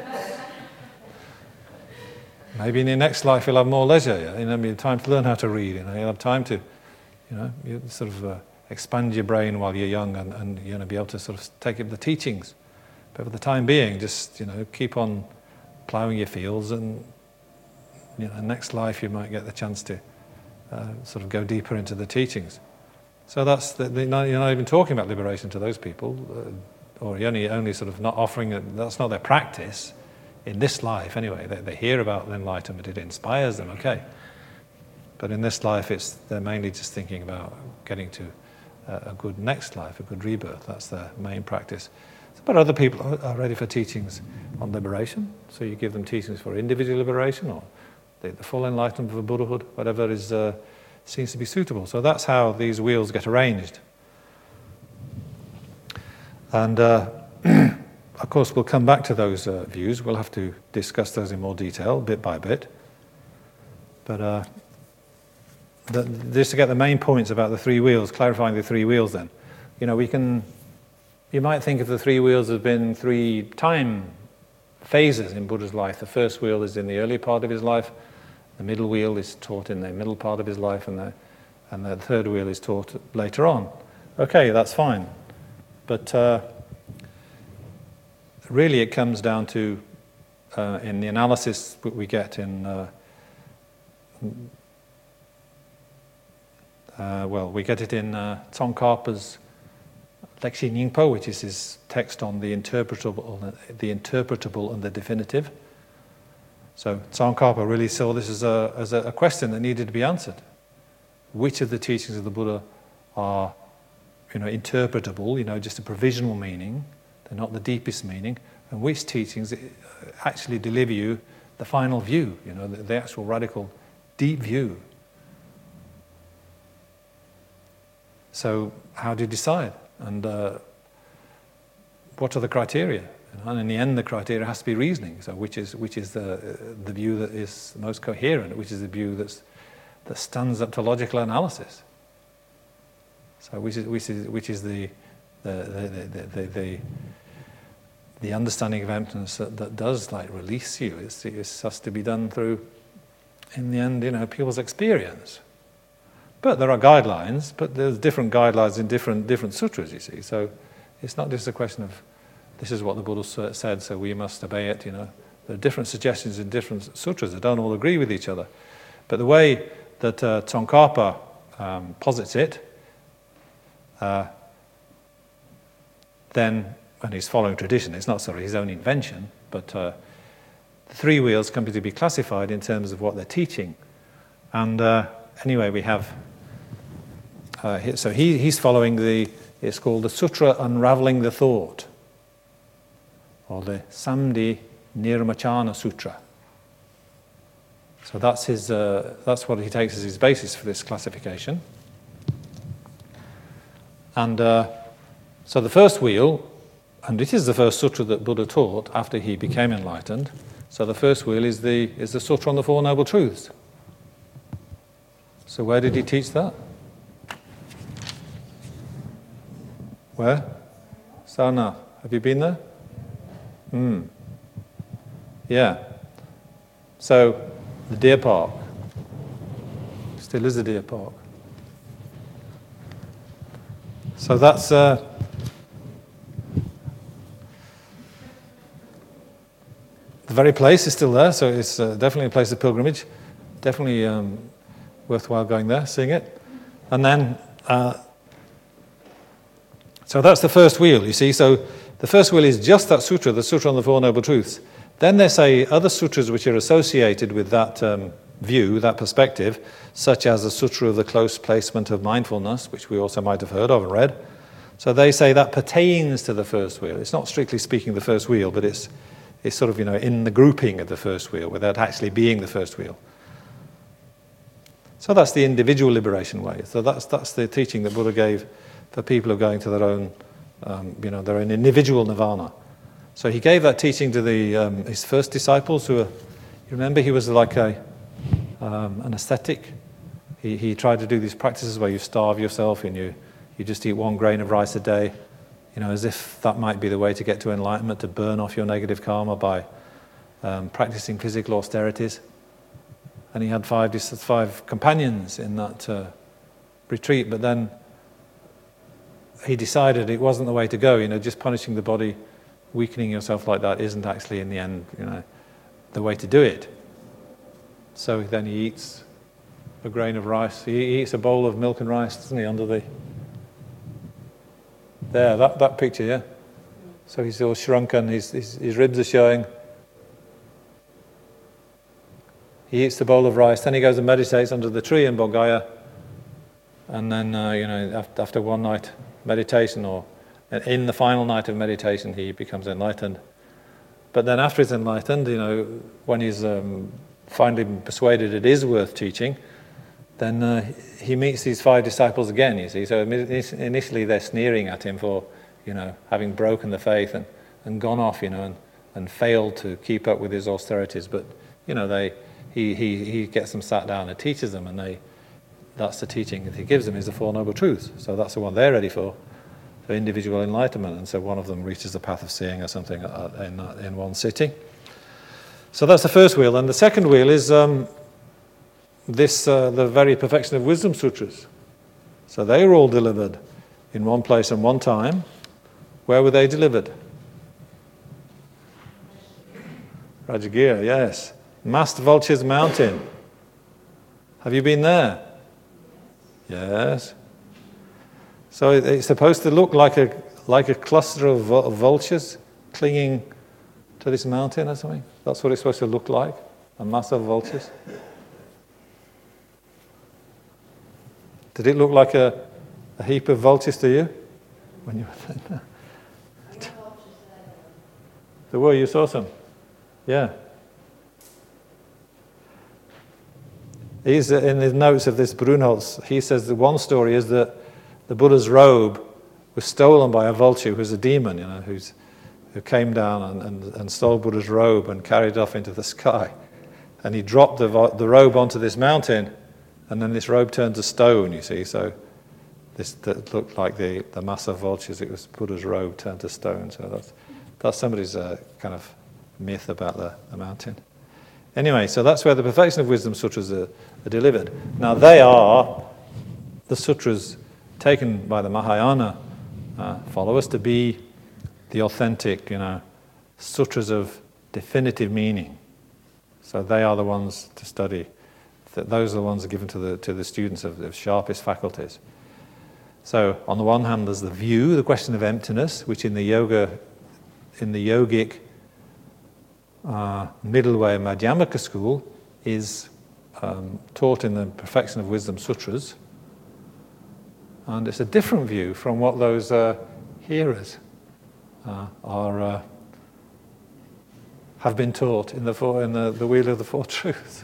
maybe in your next life you'll have more leisure. Yeah? You'll have time to learn how to read. You know, you'll have time to, you know, you sort of uh, expand your brain while you're young, and, and you're going to be able to sort of take up the teachings. But for the time being, just, you know, keep on ploughing your fields, and, you know, next life you might get the chance to uh, sort of go deeper into the teachings. So that's the, the, you're not even talking about liberation to those people, uh, or you're only, only sort of not offering it. That's not their practice in this life anyway. They, they hear about enlightenment, it inspires them, okay. But in this life, it's they're mainly just thinking about getting to uh, a good next life, a good rebirth. That's their main practice. But other people are ready for teachings on liberation. So you give them teachings for individual liberation or the, the full enlightenment of Buddhahood, whatever is uh, seems to be suitable. So that's how these wheels get arranged. And uh, of course, we'll come back to those uh, views. We'll have to discuss those in more detail, bit by bit. But uh, the, just to get the main points about the three wheels, clarifying the three wheels then. You know, we can, you might think of the three wheels as being three time phases in Buddha's life. The first wheel is in the early part of his life. The middle wheel is taught in the middle part of his life, and the, and the third wheel is taught later on. Okay, that's fine. But uh, really it comes down to, uh, in the analysis that we get in, uh, uh, well, we get it in uh, Tsongkhapa's Lexi Nyingpo, which is his text on the interpretable, the interpretable and the definitive. So Tsongkhapa really saw this as a, as a question that needed to be answered. Which of the teachings of the Buddha are, you know, interpretable, you know, just a provisional meaning, they're not the deepest meaning, and which teachings actually deliver you the final view, you know, the, the actual radical deep view. so how do you decide? And uh, what are the criteria? And in the end, the criteria has to be reasoning. So which is which is the the view that is most coherent? Which is the view that's that stands up to logical analysis? So which is which is which is the the the the, the, the the understanding of emptiness that, that does like release you. It's, it has to be done through, in the end, you know, people's experience. But there are guidelines, but there's different guidelines in different different sutras, you see. So it's not just a question of this is what the Buddha said, so we must obey it, you know. There are different suggestions in different sutras that don't all agree with each other. But the way that uh, Tsongkhapa um, posits it, uh, then, and he's following tradition, it's not sort of his own invention, but uh, the three wheels come to be classified in terms of what they're teaching. And uh, anyway, we have, uh, so he, he's following the, it's called the Sutra Unraveling the Thought, or the Samdhi Nirmachana Sutra. So that's his. Uh, that's what he takes as his basis for this classification. And uh, so the first wheel, and it is the first sutra that Buddha taught after he became enlightened. So the first wheel is the is the Sutra on the Four Noble Truths. So where did he teach that? Where? Sarnath. Have you been there? Hmm. Yeah. So, the deer park. Still is a deer park. So that's... Uh, the very place is still there, so it's uh, definitely a place of pilgrimage. Definitely um, worthwhile going there, seeing it. And then... Uh, so that's the first wheel, you see. So the first wheel is just that sutra, the Sutra on the Four Noble Truths. Then they say other sutras which are associated with that um, view, that perspective, such as the Sutra of the Close Placement of Mindfulness, which we also might have heard of and read. So they say that pertains to the first wheel. It's not strictly speaking the first wheel, but it's it's sort of, you know, in the grouping of the first wheel without actually being the first wheel. So that's the individual liberation way. So that's that's the teaching that Buddha gave for people who are going to their own, um, you know, their own individual nirvana. So he gave that teaching to the um, his first disciples who were, you remember, he was like a um, an ascetic. He he tried to do these practices where you starve yourself and you you just eat one grain of rice a day, you know, as if that might be the way to get to enlightenment, to burn off your negative karma by um, practicing physical austerities. And he had five five companions in that uh, retreat, but then he decided it wasn't the way to go. You know, just punishing the body, weakening yourself like that isn't actually in the end, you know, the way to do it. So then he eats a grain of rice. He eats a bowl of milk and rice, doesn't he, under the... There, that, that picture, yeah? So he's all shrunken, his, his, his ribs are showing. He eats the bowl of rice, then he goes and meditates under the tree in Bodh Gaya. And then, uh, you know, after, after one night meditation, or in the final night of meditation, he becomes enlightened. But then after he's enlightened, you know, when he's um, finally persuaded it is worth teaching, then uh, he meets these five disciples again, you see. So initially they're sneering at him for, you know, having broken the faith and, and gone off, you know, and, and failed to keep up with his austerities. But, you know, they he, he, he gets them sat down and teaches them, and they that's the teaching that he gives them, is the Four Noble Truths. So that's the one they're ready for, for individual enlightenment. And so one of them reaches the path of seeing or something in, in one sitting. So that's the first wheel. And the second wheel is um, this, uh, the very perfection of wisdom sutras. So they were all delivered in one place and one time. Where were they delivered? Rajagir, yes. Master Vulture's Mountain. Have you been there? Yes. So it's supposed to look like a like a cluster of vultures clinging to this mountain or something. That's what it's supposed to look like, a mass of vultures. Did it look like a, a heap of vultures to you when you were there? There were, you saw some? Yeah. He's in his notes of this Brunholz, he says the one story is that the Buddha's robe was stolen by a vulture who was a demon, you know, who's, who came down and, and, and stole Buddha's robe and carried it off into the sky. And he dropped the, the robe onto this mountain, and then this robe turned to stone, you see. So this that looked like the, the mass of vultures. It was Buddha's robe turned to stone. So that's, that's somebody's uh, kind of myth about the, the mountain. Anyway, so that's where the Perfection of Wisdom Sutras are, are delivered. Now, they are the sutras taken by the Mahayana uh, followers to be the authentic, you know, sutras of definitive meaning. So they are the ones to study. Those are the ones given to the to the students of, of sharpest faculties. So on the one hand, there's the view, the question of emptiness, which in the yoga, in the yogic uh, middle way Madhyamaka school is um, taught in the Perfection of Wisdom Sutras. And it's a different view from what those uh, hearers uh, are uh, have been taught in the four, in the, the Wheel of the Four Truths.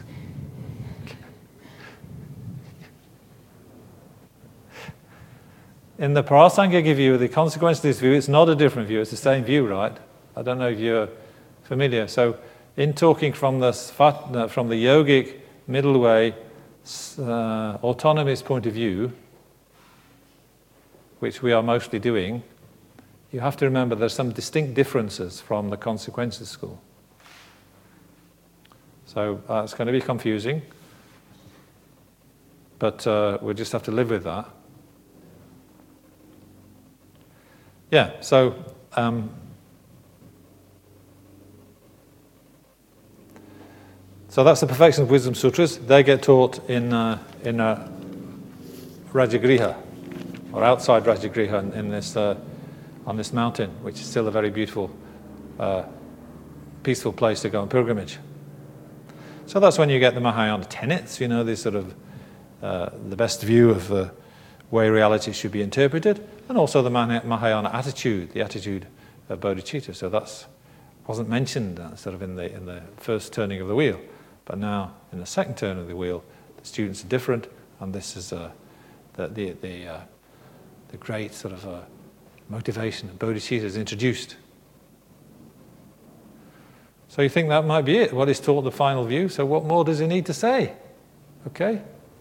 In the Parasankhya view, the consequence of this view, it's not a different view, it's the same view, right? I don't know if you're familiar. So, in talking from the, from the yogic middle way, uh, autonomous point of view, which we are mostly doing, you have to remember there's some distinct differences from the consequences school. So, uh, it's going to be confusing, but uh, we'll just have to live with that. Yeah, so um, so that's the Perfection of Wisdom Sutras. They get taught in uh, in uh, Rajagriha, or outside Rajagriha, in, in this uh, on this mountain, which is still a very beautiful, uh, peaceful place to go on pilgrimage. So that's when you get the Mahayana tenets. You know, this sort of uh, the best view of the way reality should be interpreted, and also the Mahayana attitude, the attitude of bodhicitta. So that's wasn't mentioned uh, sort of in the in the first turning of the wheel, but now in the second turn of the wheel, the students are different, and this is uh, the the the, uh, the great sort of uh, motivation of bodhicitta is introduced. So you think that might be it? What is taught the final view? So what more does he need to say? Okay.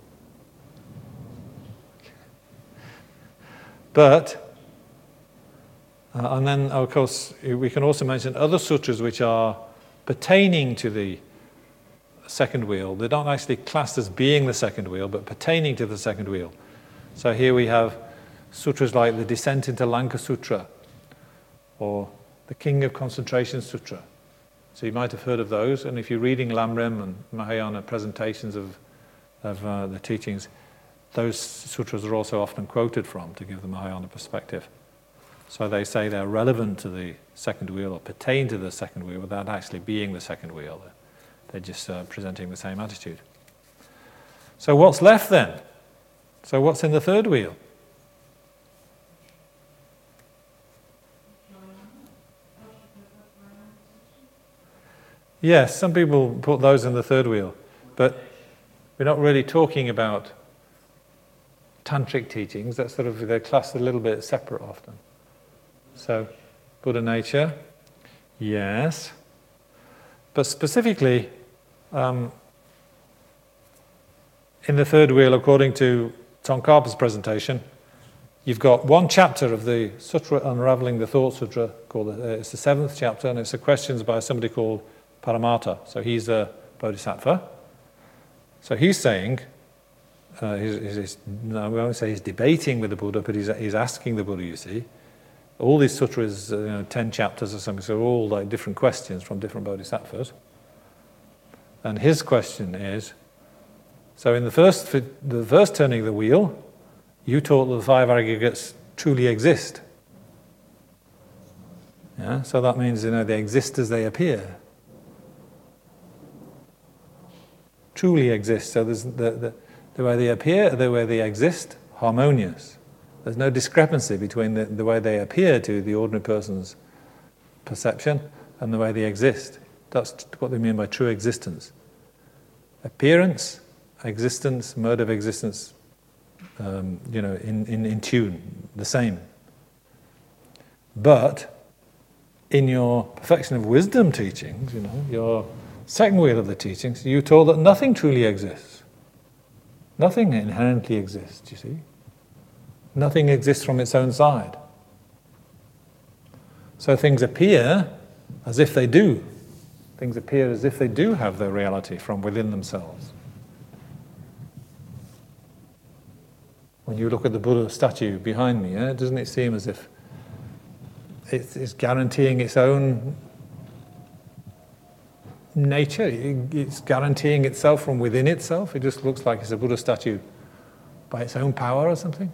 But, uh, and then of course we can also mention other sutras which are pertaining to the second wheel. They're not actually classed as being the second wheel, but pertaining to the second wheel. So here we have sutras like the Descent into Lanka Sutra, or the King of Concentration Sutra. So you might have heard of those, and if you're reading Lamrim and Mahayana presentations of, of uh, the teachings, those sutras are also often quoted from to give the Mahayana perspective. So they say they're relevant to the second wheel or pertain to the second wheel without actually being the second wheel. They're just uh, presenting the same attitude. So what's left then? So what's in the third wheel? Yes, some people put those in the third wheel, but we're not really talking about tantric teachings. That's sort of, they're classed a little bit separate often. So, Buddha nature, yes. But specifically, um, in the third wheel, according to Tsongkhapa's presentation, you've got one chapter of the Sutra Unraveling the Thought Sutra, called uh, it's the seventh chapter, and it's the questions by somebody called Paramarta. So he's a bodhisattva. So he's saying, Uh, he's, he's, no, we won't say he's debating with the Buddha, but he's, he's asking the Buddha, you see. All these sutras, uh, you know, ten chapters or something, so all like different questions from different bodhisattvas. And his question is, so in the first, the first turning of the wheel, you taught that the five aggregates truly exist. Yeah, so that means, you know, they exist as they appear. Truly exist. So there's the, the The way they appear, the way they exist, harmonious. There's no discrepancy between the, the way they appear to the ordinary person's perception and the way they exist. That's what they mean by true existence. Appearance, existence, mode of existence, um, you know, in, in, in tune, the same. But in your perfection of wisdom teachings, you know, your second wheel of the teachings, you're told that nothing truly exists. Nothing inherently exists, you see. Nothing exists from its own side. So things appear as if they do. Things appear as if they do have their reality from within themselves. When you look at the Buddha statue behind me, eh, doesn't it seem as if it's, it's guaranteeing its own nature? It's guaranteeing itself from within itself? It just looks like it's a Buddha statue by its own power or something?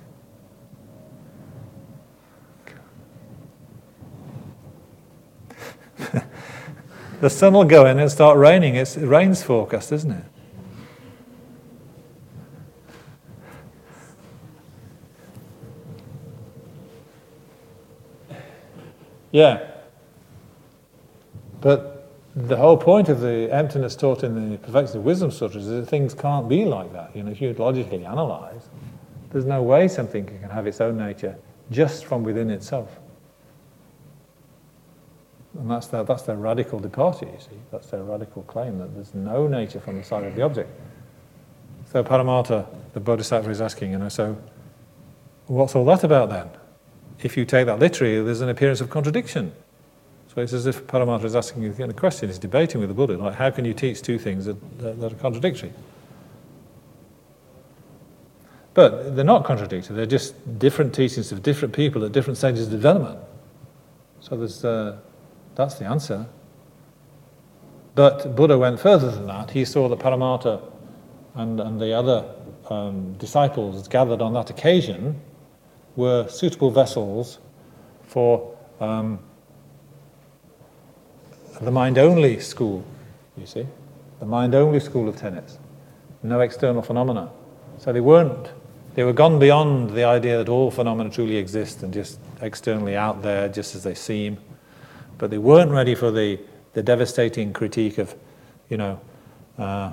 The sun will go in and start raining. It's a rain's forecast, isn't it? Yeah. But the whole point of the emptiness taught in the Perfection of Wisdom Sutras is that things can't be like that. You know, if you logically analyze, there's no way something can have its own nature just from within itself. And that's their, that's their radical departure, you see. That's their radical claim, that there's no nature from the side of the object. So Paramattha, the Bodhisattva, is asking, you know, so what's all that about then? If you take that literally, there's an appearance of contradiction. So it's as if Paramattha is asking you a question, he's debating with the Buddha, like, how can you teach two things that, that, that are contradictory? But they're not contradictory, they're just different teachings of different people at different stages of development. So there's... Uh, That's the answer. But Buddha went further than that. He saw that Paramattha and, and the other um, disciples gathered on that occasion were suitable vessels for um, the mind-only school, you see. The mind-only school of tenets. No external phenomena. So they weren't, they were gone beyond the idea that all phenomena truly exist and just externally out there just as they seem. But they weren't ready for the, the devastating critique of, you know, uh,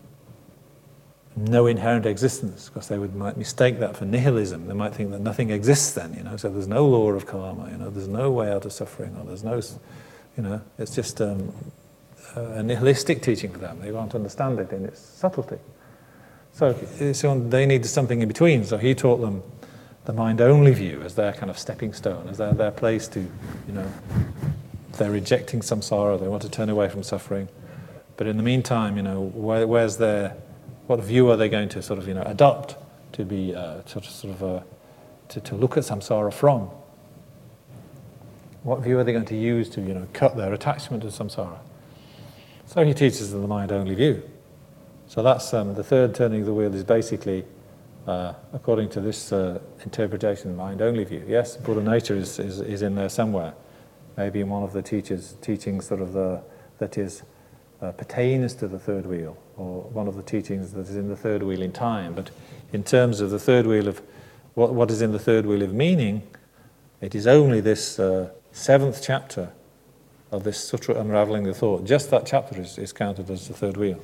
no inherent existence, because they would might mistake that for nihilism. They might think that nothing exists then, you know, so there's no law of karma, you know, there's no way out of suffering, or there's no, you know, it's just um, a nihilistic teaching for them. They won't understand it in its subtlety. So, so they needed something in between, so he taught them the mind-only view as their kind of stepping stone, as their, their place to, you know, they're rejecting samsara, they want to turn away from suffering. But in the meantime, you know, where, where's their, what view are they going to sort of, you know, adopt to be, uh, sort of, sort of uh, to, to look at samsara from? What view are they going to use to, you know, cut their attachment to samsara? So he teaches them the mind-only view. So that's um, the third turning of the wheel is basically, uh, according to this uh, interpretation, mind-only view. Yes, Buddha nature is, is, is in there somewhere. Maybe in one of the teachers' teachings sort of the, that is uh, pertains to the third wheel, or one of the teachings that is in the third wheel in time. But in terms of the third wheel of what, what is in the third wheel of meaning, it is only this uh, seventh chapter of this Sutra Unraveling the Thought. Just that chapter is, is counted as the third wheel.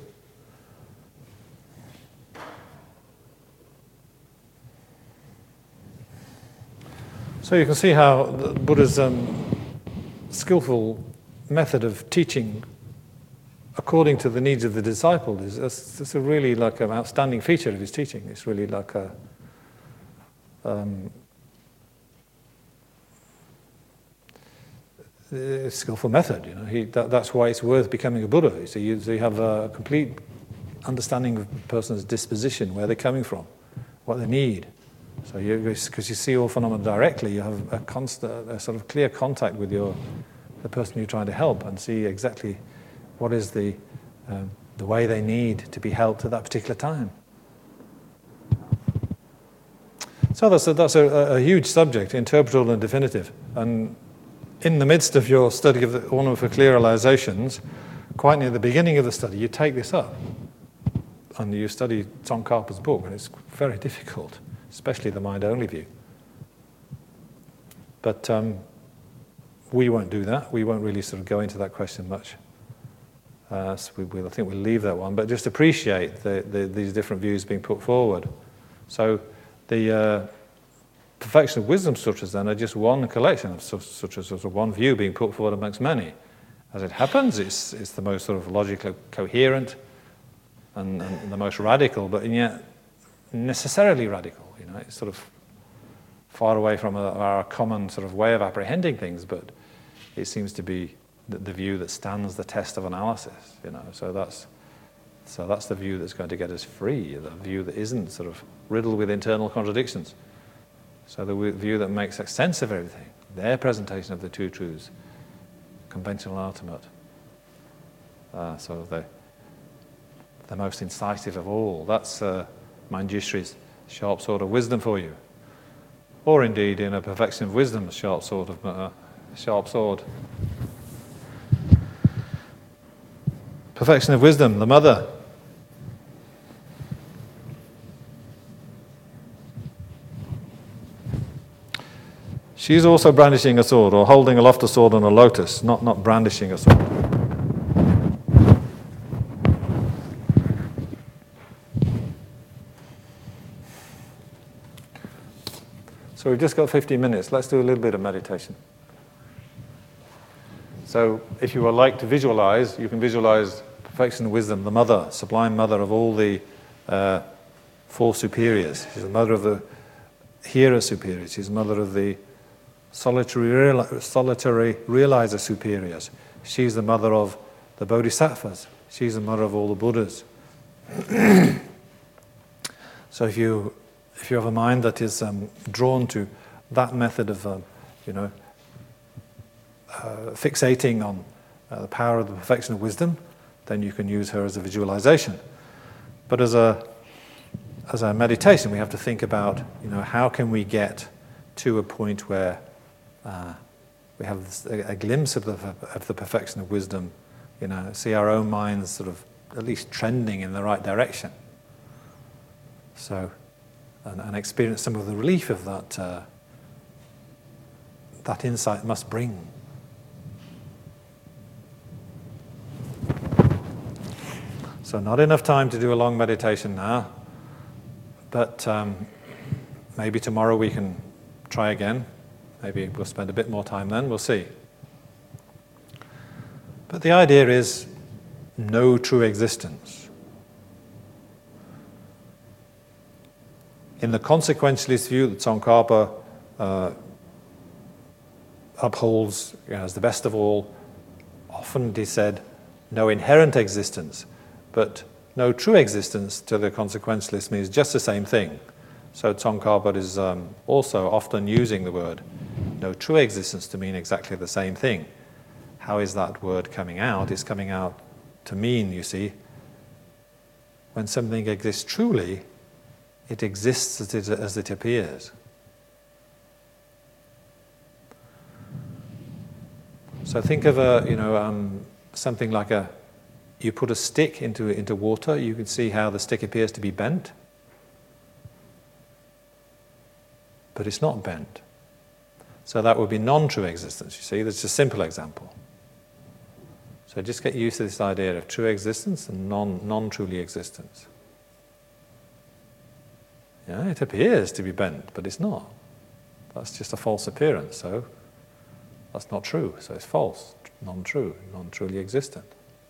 So you can see how the Buddha's um, skillful method of teaching according to the needs of the disciple is it's a really like an outstanding feature of his teaching. It's really like a um, a skillful method. You know, he, that, that's why it's worth becoming a Buddha. So you, so you have a complete understanding of a person's disposition, where they're coming from, what they need. So you, because you see all phenomena directly, you have a constant, a sort of clear contact with your, the person you're trying to help, and see exactly what is the um, the way they need to be helped at that particular time. So that's a, that's a, a huge subject, interpretable and definitive. And in the midst of your study of the Ornament for Clear Realizations, quite near the beginning of the study, you take this up, and you study Tsongkhapa's book, and it's very difficult, especially the mind-only view. But um, we won't do that. We won't really sort of go into that question much. Uh, so we, we'll, I think we'll leave that one. But just appreciate the, the, these different views being put forward. So The uh, Perfection of Wisdom sutras then are just one collection of sutras, sort of one view being put forward amongst many. As it happens, it's, it's the most sort of logically coherent and, and the most radical, but yet necessarily radical. You know, it's sort of far away from our, our common sort of way of apprehending things, but it seems to be the, the view that stands the test of analysis. You know, so that's so that's the view that's going to get us free. The view that isn't sort of riddled with internal contradictions. So the view that makes sense of everything. Their presentation of the two truths, conventional and ultimate. Uh, so the the most incisive of all. That's uh, Manjushri's sharp sword of wisdom for you. Or indeed, in a Perfection of Wisdom, sharp sword of uh, sharp sword. Perfection of Wisdom, the mother. She's also brandishing a sword, or holding aloft a sword on a lotus, not, not brandishing a sword. So we've just got fifteen minutes. Let's do a little bit of meditation. So if you would like to visualize, you can visualize Perfection of Wisdom, the mother, sublime mother of all the uh, four superiors. She's the mother of the hearer superiors. She's the mother of the solitary, reali- solitary realizer superiors. She's the mother of the bodhisattvas. She's the mother of all the Buddhas. So if you if you have a mind that is um, drawn to that method of, um, you know, uh, fixating on uh, the power of the Perfection of Wisdom, then you can use her as a visualization. But as a as a meditation, we have to think about, you know, how can we get to a point where uh, we have this, a, a glimpse of the of the Perfection of Wisdom, you know, see our own minds sort of at least trending in the right direction. So, and, and experience some of the relief of that uh, that insight must bring. So not enough time to do a long meditation now, but um, maybe tomorrow we can try again. Maybe we'll spend a bit more time then, we'll see. But the idea is no true existence. In the consequentialist view that Tsongkhapa uh, upholds, you know, as the best of all, often it is said, no inherent existence. But no true existence to the consequentialist means just the same thing. So Tsongkhapa is um, also often using the word no true existence to mean exactly the same thing. How is that word coming out? It's coming out to mean, you see, when something exists truly, it exists as it, as it appears. So think of a, you know, um, something like a you put a stick into, into water, you can see how the stick appears to be bent. But it's not bent. So that would be non-true existence, you see. That's a simple example. So just get used to this idea of true existence and non, non-truly existence. Yeah, it appears to be bent, but it's not. That's just a false appearance, so that's not true. So it's false, non-true, non-truly existent.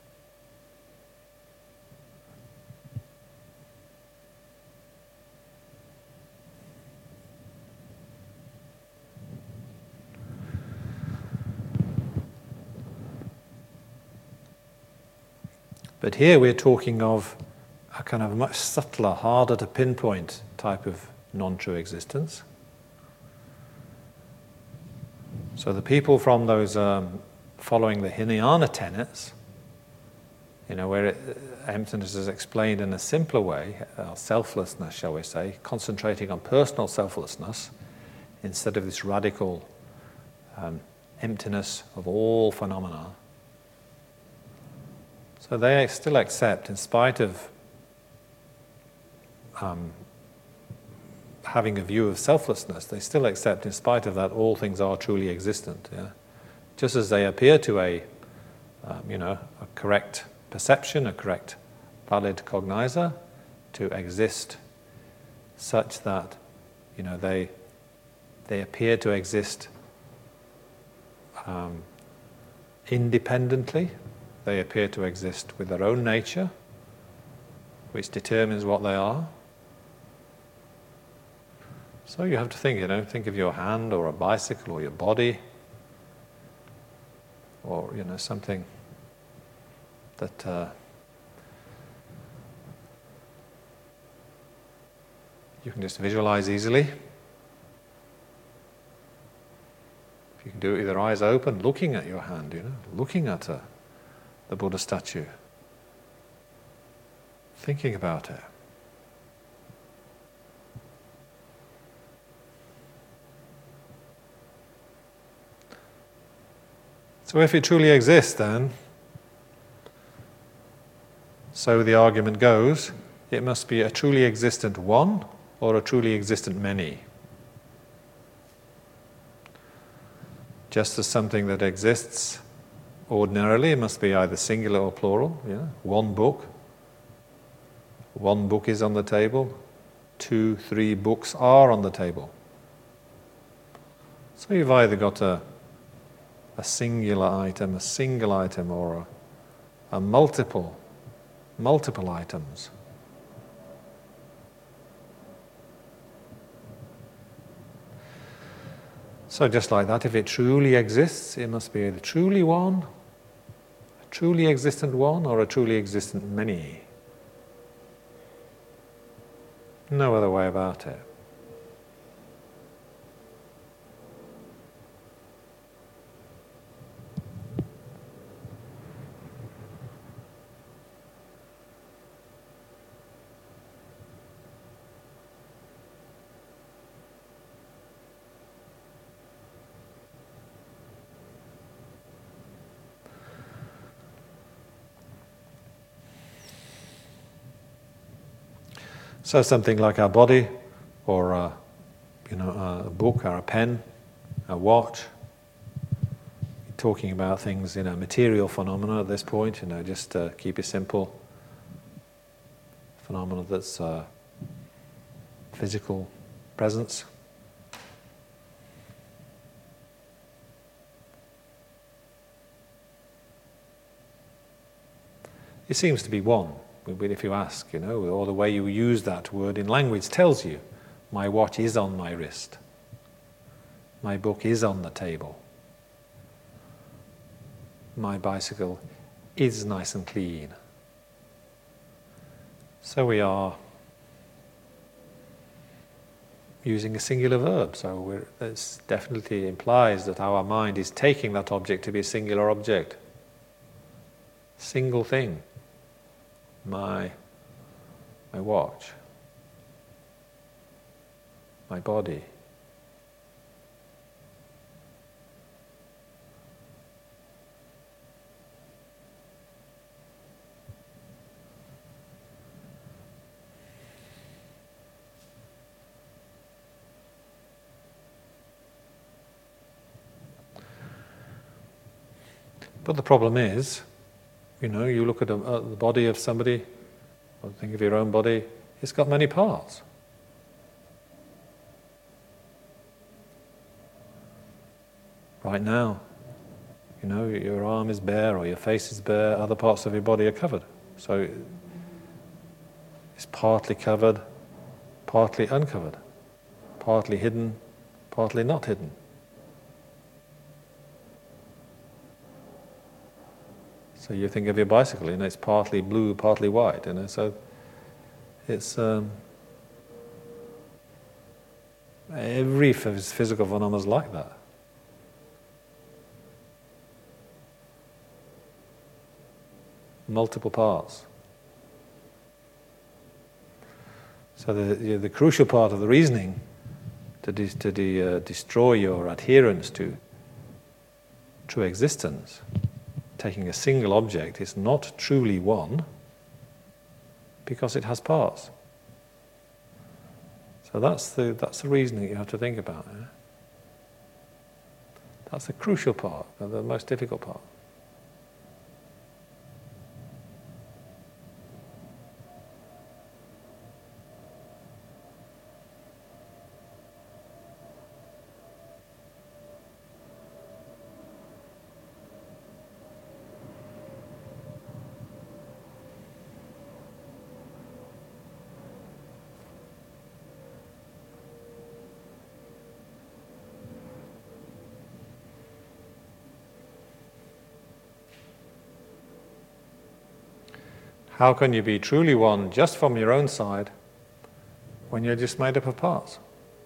But here we're talking of a kind of much subtler, harder to pinpoint type of non-true existence. So the people from those um, following the Hinayana tenets, you know, where it, emptiness is explained in a simpler way, uh, selflessness, shall we say, concentrating on personal selflessness instead of this radical um, emptiness of all phenomena. So they still accept, in spite of um, having a view of selflessness, they still accept, in spite of that, all things are truly existent. Yeah? Just as they appear to a, um, you know, a correct perception, a correct, valid cognizer, to exist such that You know, they they appear to exist um, independently. They appear to exist with their own nature, which determines what they are. So you have to think, you know, think of your hand or a bicycle or your body or, you know, something that uh, you can just visualize easily. If you can do it with your eyes open, looking at your hand, you know, looking at uh, the Buddha statue, thinking about it. So if it truly exists, then, so the argument goes, it must be a truly existent one or a truly existent many. Just as something that exists ordinarily, it must be either singular or plural. Yeah? One book. One book is on the table. Two, three books are on the table. So you've either got a a singular item, a single item, or a, a multiple, multiple items. So just like that, if it truly exists, it must be either truly one, a truly existent one, or a truly existent many. No other way about it. So something like our body, or a, you know, a book, or a pen, a watch. Talking about things, you know, material phenomena at this point. You know, just uh, keep it simple. Phenomena that's uh, physical presence. It seems to be one. If you ask, you know, or the way you use that word in language tells you, my watch is on my wrist. My book is on the table. My bicycle is nice and clean. So we are using a singular verb. So we're, this definitely implies that our mind is taking that object to be a singular object. Single thing. My, my watch, my body. But the problem is, you know, you look at, a, at the body of somebody, or think of your own body, it's got many parts. Right now, you know, your arm is bare or your face is bare, other parts of your body are covered. So it's partly covered, partly uncovered, partly hidden, partly not hidden. So you think of your bicycle, you know, it's partly blue, partly white, you know, so it's um, every physical phenomenon is like that. Multiple parts. So the the crucial part of the reasoning to de- to de- uh, destroy your adherence to true existence, taking a single object is not truly one because it has parts. So that's the that's the reasoning you have to think about. Eh? That's the crucial part, the most difficult part. How can you be truly one just from your own side when you're just made up of parts?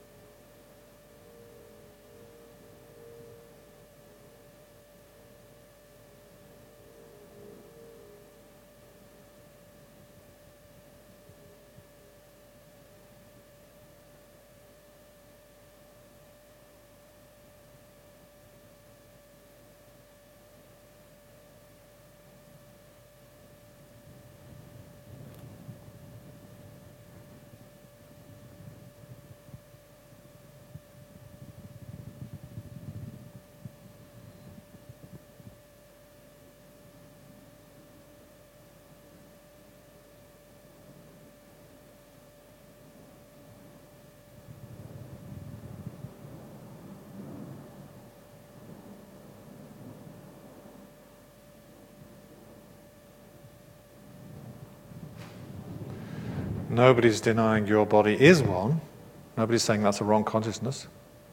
Nobody's denying your body is one. Nobody's saying that's a wrong consciousness.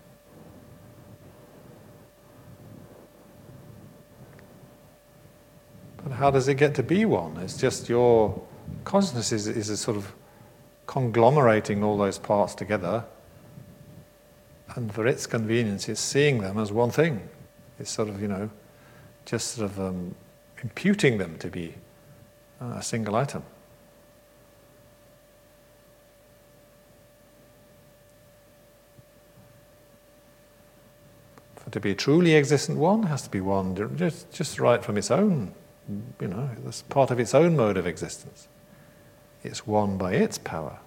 But how does it get to be one? It's just your consciousness is, is a sort of conglomerating all those parts together, and for its convenience, it's seeing them as one thing. It's sort of, you know, just sort of um, imputing them to be uh, a single item. To be a truly existent one has to be one just, just right from its own, you know, that's part of its own mode of existence. It's one by its power.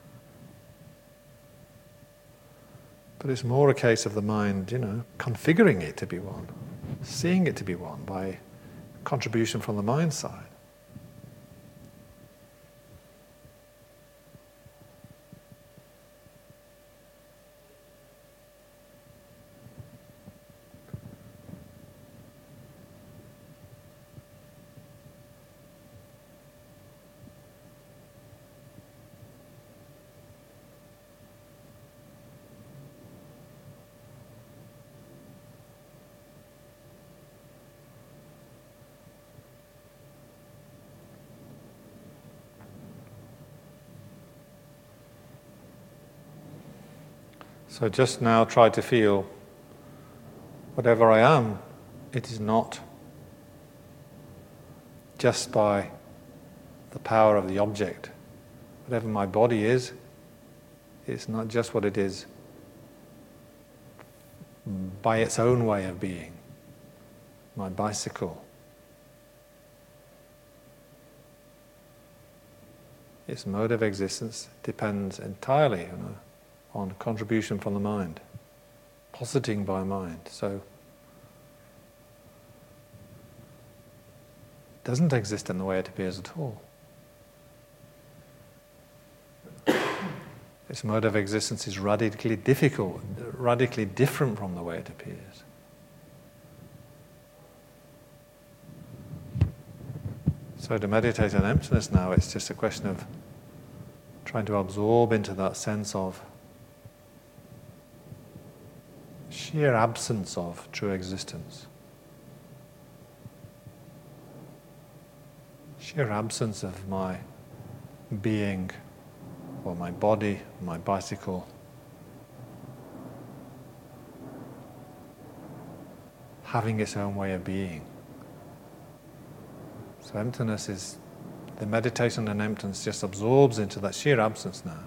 But it's more a case of the mind, you know, configuring it to be one, seeing it to be one by contribution from the mind side. So just now try to feel whatever I am, it is not just by the power of the object. Whatever my body is, it's not just what it is by its own way of being. My bicycle, its mode of existence depends entirely, you know, on contribution from the mind, positing by mind. So it doesn't exist in the way it appears at all. Its mode of existence is radically difficult, radically different from the way it appears. So to meditate on emptiness now, it's just a question of trying to absorb into that sense of sheer absence of true existence. Sheer absence of my being or my body, my bicycle. Having its own way of being. So emptiness is, the meditation on emptiness just absorbs into that sheer absence now.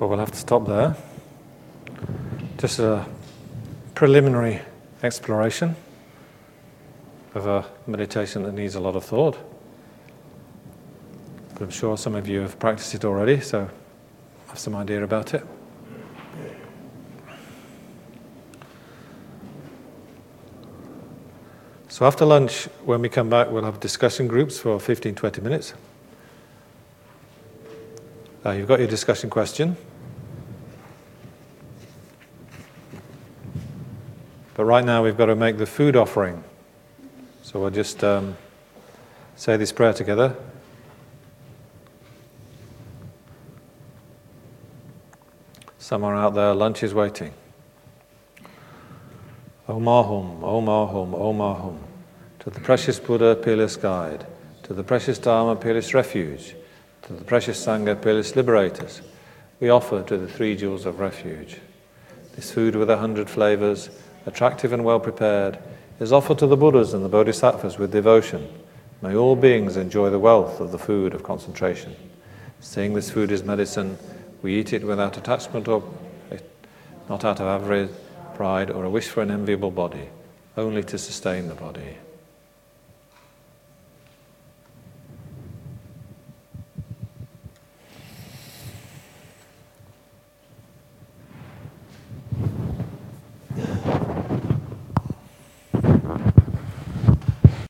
But we'll have to stop there. Just a preliminary exploration of a meditation that needs a lot of thought. But I'm sure some of you have practiced it already, so have some idea about it. So after lunch, when we come back, we'll have discussion groups for fifteen to twenty minutes. Uh, you've got your discussion question. But right now we've got to make the food offering. So we'll just um, say this prayer together. Somewhere out there, lunch is waiting. Om Ahum, Om Ahum, Om Ahum. To the precious Buddha, peerless guide. To the precious Dharma, peerless refuge. To the precious Sangha, peerless liberators. We offer to the three jewels of refuge. This food with a hundred flavors, attractive and well prepared, is offered to the Buddhas and the Bodhisattvas with devotion. May all beings enjoy the wealth of the food of concentration. Seeing this food is medicine, we eat it without attachment or not out of avarice, pride, or a wish for an enviable body, only to sustain the body.